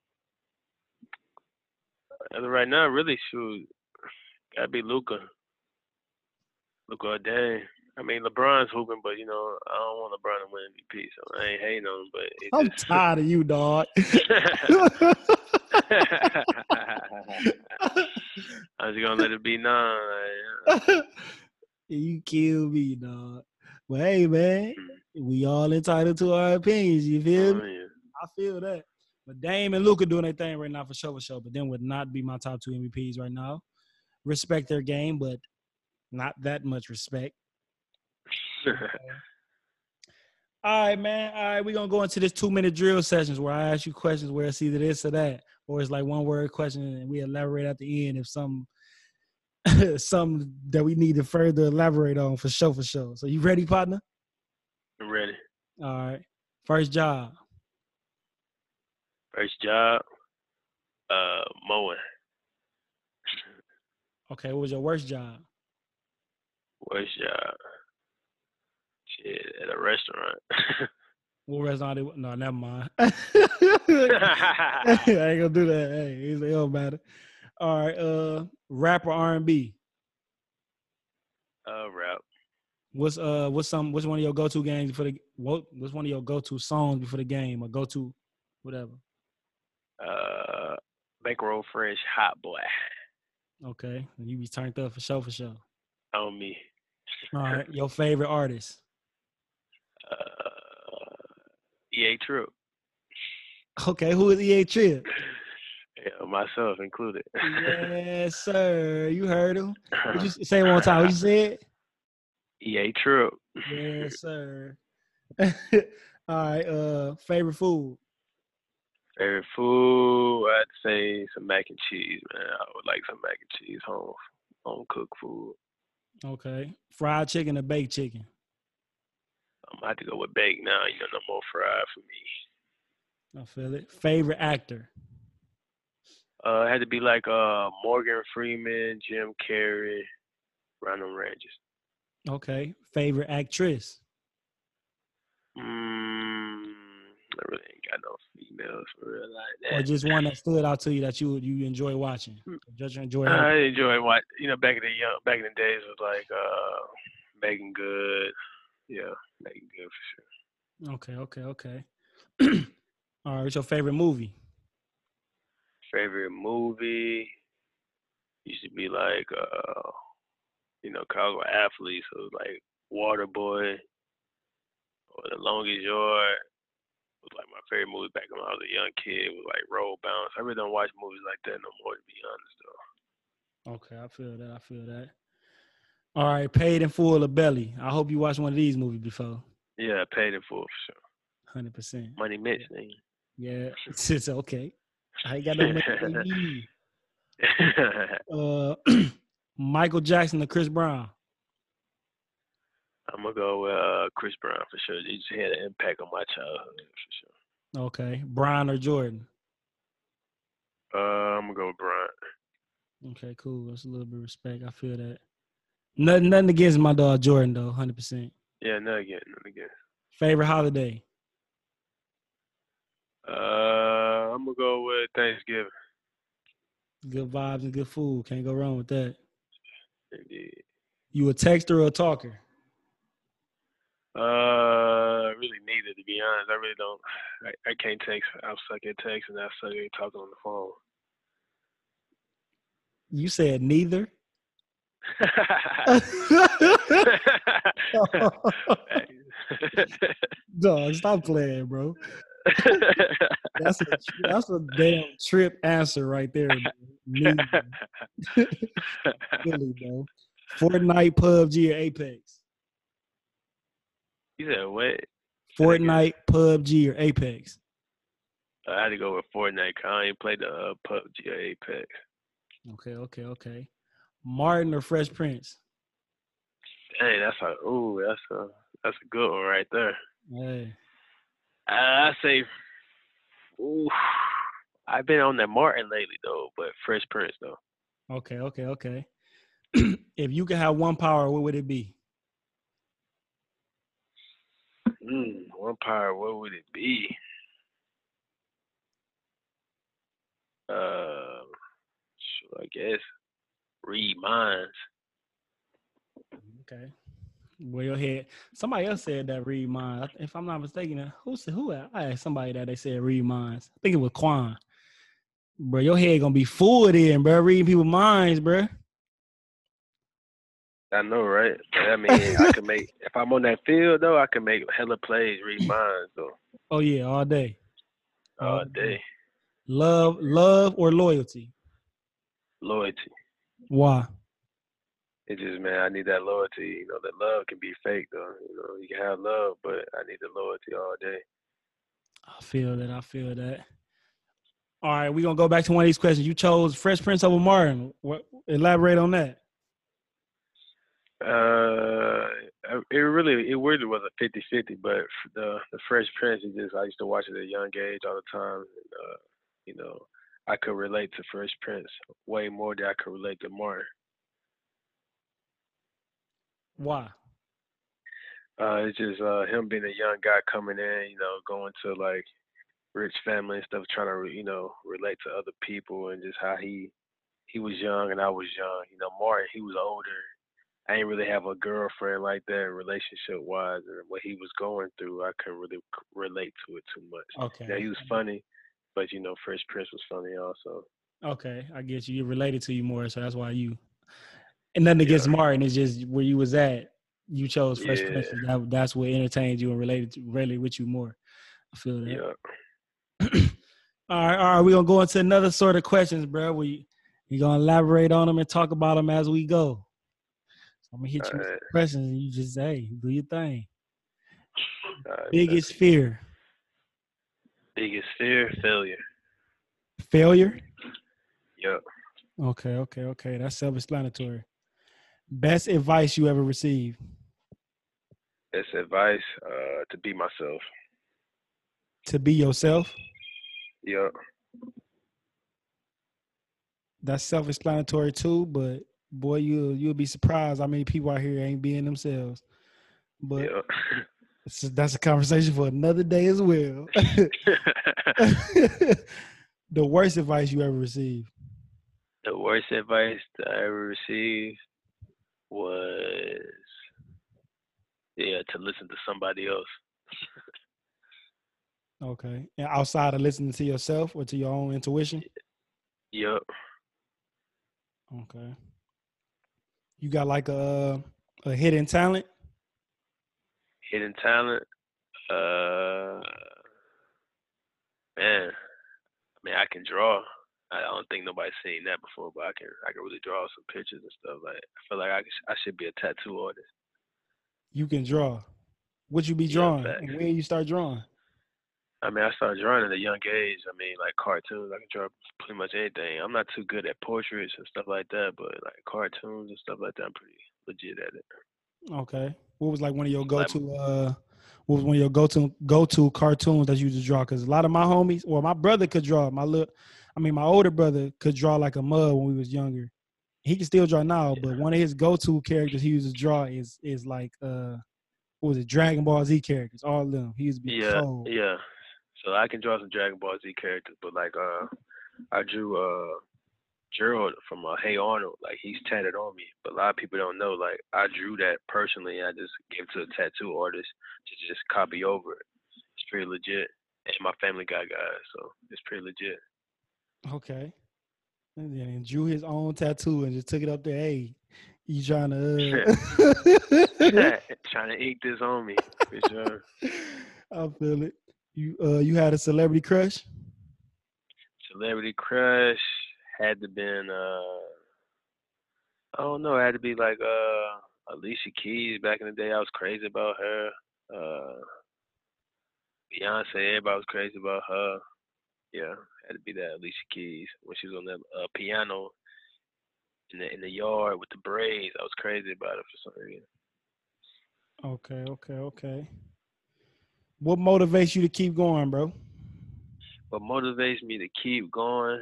As of right now, really, shoot, gotta be Luka. Luka Dang. I mean, LeBron's hooping, but you know, I don't want LeBron to win MVP, so I ain't hating on him. But it I'm just. tired of you, dog. I was gonna let it be known. You kill me, dog. But hey, man, we all entitled to our opinions. You feel me? Yeah. I feel that. But Dame and Luka doing their thing right now for sure. But them would not be my top 2 MVPs right now. Respect their game, but not that much respect. All right, man. All right, we're going to go into this 2-minute drill sessions where I ask you questions where it's either this or that, or it's like one word question and we elaborate at the end if something that we need to further elaborate on for sure. So you ready, partner? I'm ready. All right. First job. First job, mowing. Okay, what was your worst job? Worst job, shit, at a restaurant. What restaurant? No, never mind. I ain't gonna do that. Hey, it don't matter. All right, rap or R&B? Rap. What's one of your go-to games for the what's one of your go-to songs before the game or go-to whatever? Bankroll Fresh, Hot Boy. Okay, you be turned up for sure. On me. All right, your favorite artist? EA Trip. Okay, who is EA Trip? Yeah, myself included. Yes, sir. You heard him. Would you say it one time? What you said? EA Trip. Yes, sir. All right. Favorite food? Favorite food? I'd say some mac and cheese, man. I would like some mac and cheese, home cooked food. Okay. Fried chicken or baked chicken? I have to go with baked now. You know, no more fried for me. I feel it. Favorite actor? It had to be like Morgan Freeman, Jim Carrey, Random Ranges. Okay. Favorite actress? I really ain't got no females for real like that. Or just one that stood out to you that you enjoy watching? Just enjoy. I enjoy what back in the days was like Megan Good. Yeah, Megan Good for sure. Okay. All right. What's your favorite movie? Favorite movie used to be like college athletes. So it was like Waterboy or The Longest Yard. Was like my favorite movie back when I was a young kid. Was like Roll Bounce. I really don't watch movies like that no more, to be honest though. Okay, I feel that. All right, Paid in Full or Belly. I hope you watched one of these movies before. Yeah, Paid in Full for sure. 100%. Money Mitch, nigga. Yeah, it's okay. I ain't got no money. Michael Jackson or Chris Brown? I'm gonna go with Chris Brown for sure. He just had an impact on my childhood for sure. Okay, Bron or Jordan? I'm gonna go with Bron. Okay, cool. That's a little bit of respect. I feel that. Nothing against my dog Jordan though. 100%. Yeah, nothing again. Favorite holiday? I'm gonna go with Thanksgiving. Good vibes and good food. Can't go wrong with that. Indeed. You a texter or a talker? Really neither, to be honest. I really don't. I can't text. I suck at text and I suck at talking on the phone. You said neither? Dog, stop playing, bro. That's a damn trip answer right there. Neither. Really, bro. Fortnite, PUBG, or Apex? You said what? Fortnite, PUBG, or Apex? I had to go with Fortnite. I ain't played the PUBG or Apex. Okay. Martin or Fresh Prince? Hey, that's a good one right there. Hey. I say, I've been on that Martin lately though, but Fresh Prince though. Okay. If you could have one power, what would it be? One power, what would it be? Sure, I guess read minds. Okay. Well, your head. Somebody else said that read minds. If I'm not mistaken, who? I asked somebody that they said read minds. I think it was Quan. Bro, your head gonna be full then, bro. Reading people's minds, bro. I know, right? But, I mean, I can make if I'm on that field though, I can make hella plays, read minds though, Oh yeah, all day. All all day. day. Love or loyalty? Loyalty. Why? It's just, man, I need that loyalty. You know, that love can be fake though. You know, you can have love, but I need the loyalty all day. I feel that. All right, we're gonna go back to one of these questions. You chose Fresh Prince over Martin. Elaborate on that. Uh, it really was a 50-50, but the Fresh Prince is just I used to watch it at a young age all the time, and you know, I could relate to Fresh Prince way more than I could relate to Martin. Why? It's just him being a young guy coming in, you know, going to like rich family and stuff, trying to you know relate to other people, and just how he was young and I was young. You know, Martin he was older. I didn't really have a girlfriend like that relationship wise, and what he was going through, I couldn't really relate to it too much. Okay. Now he was funny, but you know, Fresh Prince was funny also. Okay, I get you. You're related to you more, so that's why you. And nothing Yeah, against Martin. It's just where you was at. You chose Fresh Prince. yeah, That's what entertained you and related with you more. I feel that. yeah. All right. We're gonna go into another sort of questions, bro. We gonna elaborate on them and talk about them as we go. So I'm gonna hit All you with right, some questions, and you just say, do your thing. all right, man. Biggest fear? Biggest fear, failure. Failure. Yep. Okay. That's self-explanatory. Best advice you ever received? Best advice, to be myself. To be yourself. Yep. That's self-explanatory too, but boy, you'll be surprised how many people out here ain't being themselves. But Yep. that's a conversation for another day as well. The worst advice you ever received? The worst advice that I ever received was, yeah, to listen to somebody else. Okay. And outside of listening to yourself or to your own intuition? Yep. Okay. You got like a hidden talent? Hidden talent. Uh, Man, I mean, I can draw. I don't think nobody's seen that before, but I can really draw some pictures and stuff. Like I feel like I should be a tattoo artist. You can draw. What you be Yeah, drawing? facts. And when you start drawing? I mean, I started drawing at a young age. I mean, like cartoons. I can draw pretty much anything. I'm not too good at portraits and stuff like that, but like cartoons and stuff like that, I'm pretty legit at it. Okay. What was like one of your Like, what was one of your go to cartoons that you used to draw? Because a lot of my homies, well, my brother could draw. My older brother could draw like a mug when we was younger. He can still draw now, but one of his go-to characters he used to draw is like what was it, Dragon Ball Z characters, all of them. He used to be yeah, cold. yeah. So I can draw some Dragon Ball Z characters, but like I drew Gerald from Hey Arnold, like he's tatted on me. But a lot of people don't know, like I drew that personally. And I just gave it to a tattoo artist to just copy over it. It's pretty legit. And my Family Guy guy, so it's pretty legit. Okay. And then drew his own tattoo and just took it up there. Hey, you trying to Trying to ink this on me for sure. I feel it. You had a celebrity crush? Celebrity crush had to been I don't know, it had to be like Alicia Keys back in the day. I was crazy about her. Uh Beyonce, everybody was crazy about her. Yeah, had to be that Alicia Keys when she was on that piano in the yard with the braids. I was crazy about it for some reason. Okay. What motivates you to keep going, bro? what motivates me to keep going,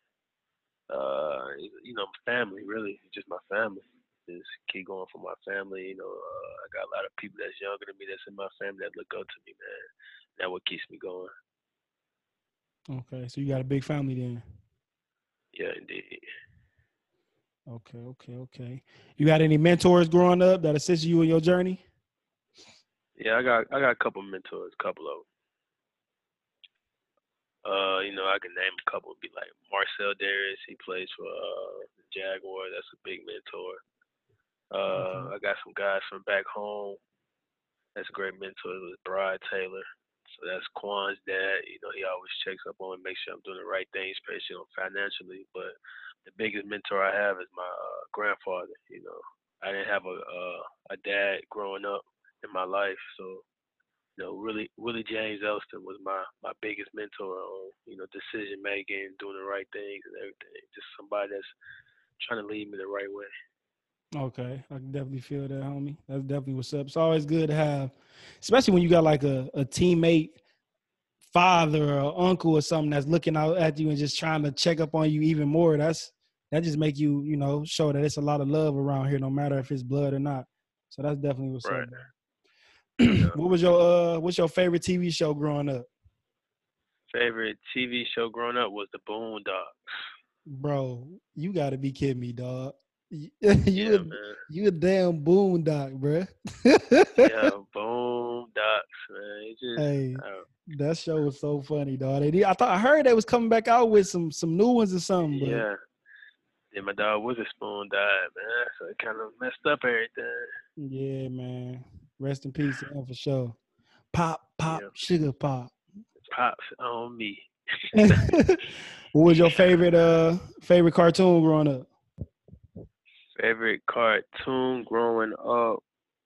family, really, just my family. Just keep going for my family. I got a lot of people that's younger than me that's in my family that look up to me, man. That's what keeps me going. Okay, so you got a big family then. Yeah, indeed. Okay. You had any mentors growing up that assisted you in your journey? Yeah, I got a couple mentors, a couple of them. I can name a couple. Be like Marcel Darius. He plays for the Jaguars. That's a big mentor. Okay. I got some guys from back home. That's a great mentor. It was Brad Taylor. So that's Quan's dad. He always checks up on me, make sure I'm doing the right thing, especially financially. But the biggest mentor I have is my grandfather. I didn't have a dad growing up in my life, so Willie James Elston was my biggest mentor on decision making, doing the right things and everything. Just somebody that's trying to lead me the right way. Okay, I can definitely feel that, homie. That's definitely what's up. It's always good to have, especially when you got like a teammate, father or uncle or something that's looking out at you and just trying to check up on you even more. That just make you, show that it's a lot of love around here, no matter if it's blood or not. So that's definitely what's Right. up, bro. Yeah. What's your favorite TV show growing up? Favorite TV show growing up was The Boondocks. Bro, you gotta be kidding me, dog. Yeah, man. You a damn boondock, bro. Yeah, Boondocks, man. It just, Hey, that show was so funny, dog. I heard they was coming back out with some new ones or something, but yeah. Then my dog Witherspoon died, man. So it kind of messed up everything. yeah, man. Rest in peace, man, for sure. Pop, Yeah. sugar pop. Pops on me. What was your favorite cartoon growing up? Favorite cartoon growing up,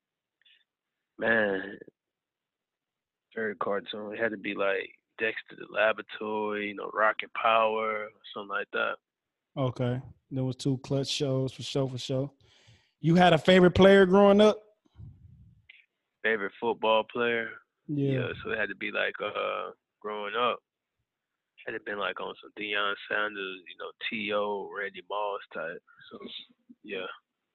man. Favorite cartoon. It had to be like Dexter the Laboratory, Rocket Power, something like that. Okay, there was 2 clutch shows for sure. You had a favorite player growing up? Favorite football player? Yeah. So it had to be like growing up. Had it been like on some Deion Sanders, T.O., Randy Moss type. So yeah.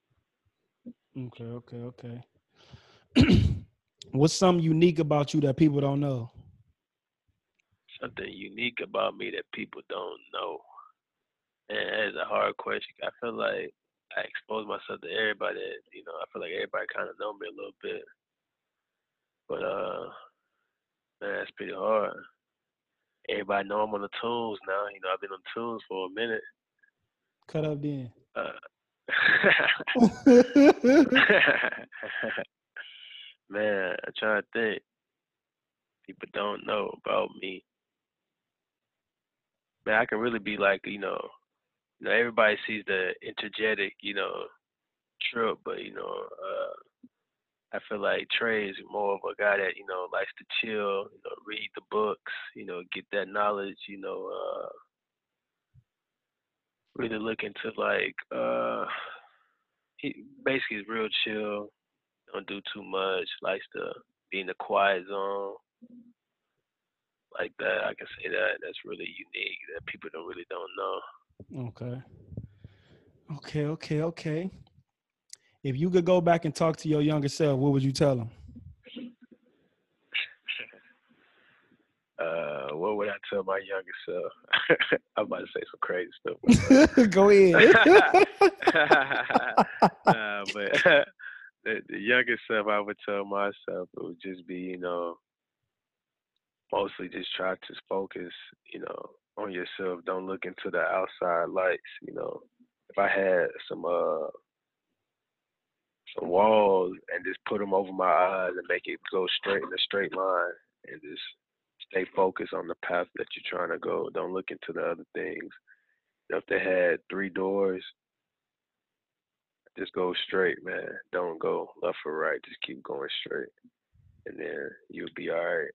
Okay. What's something unique about you that people don't know? Something unique about me that people don't know. And that is a hard question. I feel like I expose myself to everybody. I feel like everybody kind of know me a little bit. But man, that's pretty hard. Everybody know I'm on the tunes now. I've been on tunes for a minute. Cut up then. Man, I'm trying to think. People don't know about me. Man, I can really be like, everybody sees the energetic, Trip, but I feel like Trey is more of a guy that likes to chill, read the books, get that knowledge, really look into like he basically is real chill, don't do too much, likes to be in the quiet zone. Like that, I can say that's really unique that people don't know. Okay. If you could go back and talk to your younger self, what would you tell him? What would I tell my younger self? I'm about to say some crazy stuff. Go ahead. But the younger self, I would tell myself it would just be, mostly just try to focus, on yourself. Don't look into the outside lights. If I had some walls and just put them over my eyes and make it go straight in a straight line and just stay focused on the path that you're trying to go. Don't look into the other things. If they had 3 doors, just go straight, man. Don't go left or right. Just keep going straight, and then you'll be all right.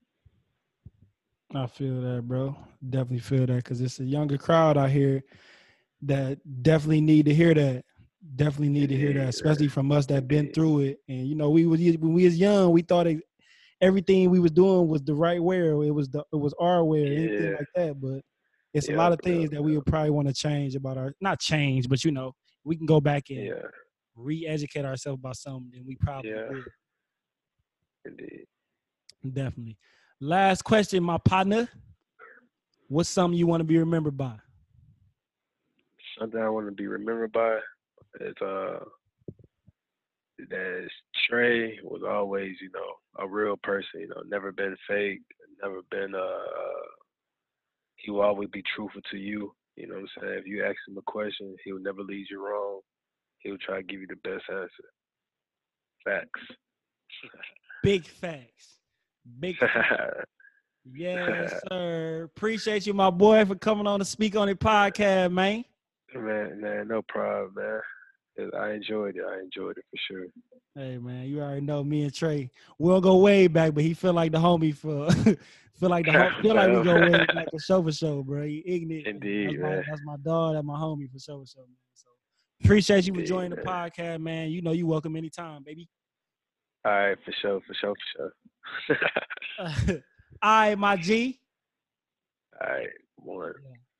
I feel that, bro. Definitely feel that because it's a younger crowd out here that definitely need to hear that. Definitely need to hear that, especially from us that been through it. And when we was young, we thought everything we was doing was the right way, or it was our way, or anything Yeah. like that. But it's a Yeah. lot of things that we would probably want to change about not change, but we can go back and Yeah. re-educate ourselves about something, and we probably Yeah. would. Indeed. Definitely. Last question, my partner. What's something you want to be remembered by? Something I want to be remembered by is that Trey was always, a real person, never been fake, never been he will always be truthful to you. You know what I'm saying? If you ask him a question, he will never lead you wrong. He'll try to give you the best answer. Facts. Big facts. Big facts. Yes, sir. Appreciate you, my boy, for coming on to Speak on It podcast, man. Man, no problem, man. I enjoyed it. I enjoyed it for sure. Hey, man, you already know me and Trey. We don't go way back, but he feel like the homie for feel like we go way back for show, bro. He ignorant. Indeed, man. That's my dog. That's my homie for show, man. So appreciate you for joining the man. podcast, man. You know you welcome anytime, baby. All right, for sure. All right, my G. All right, one. Yeah.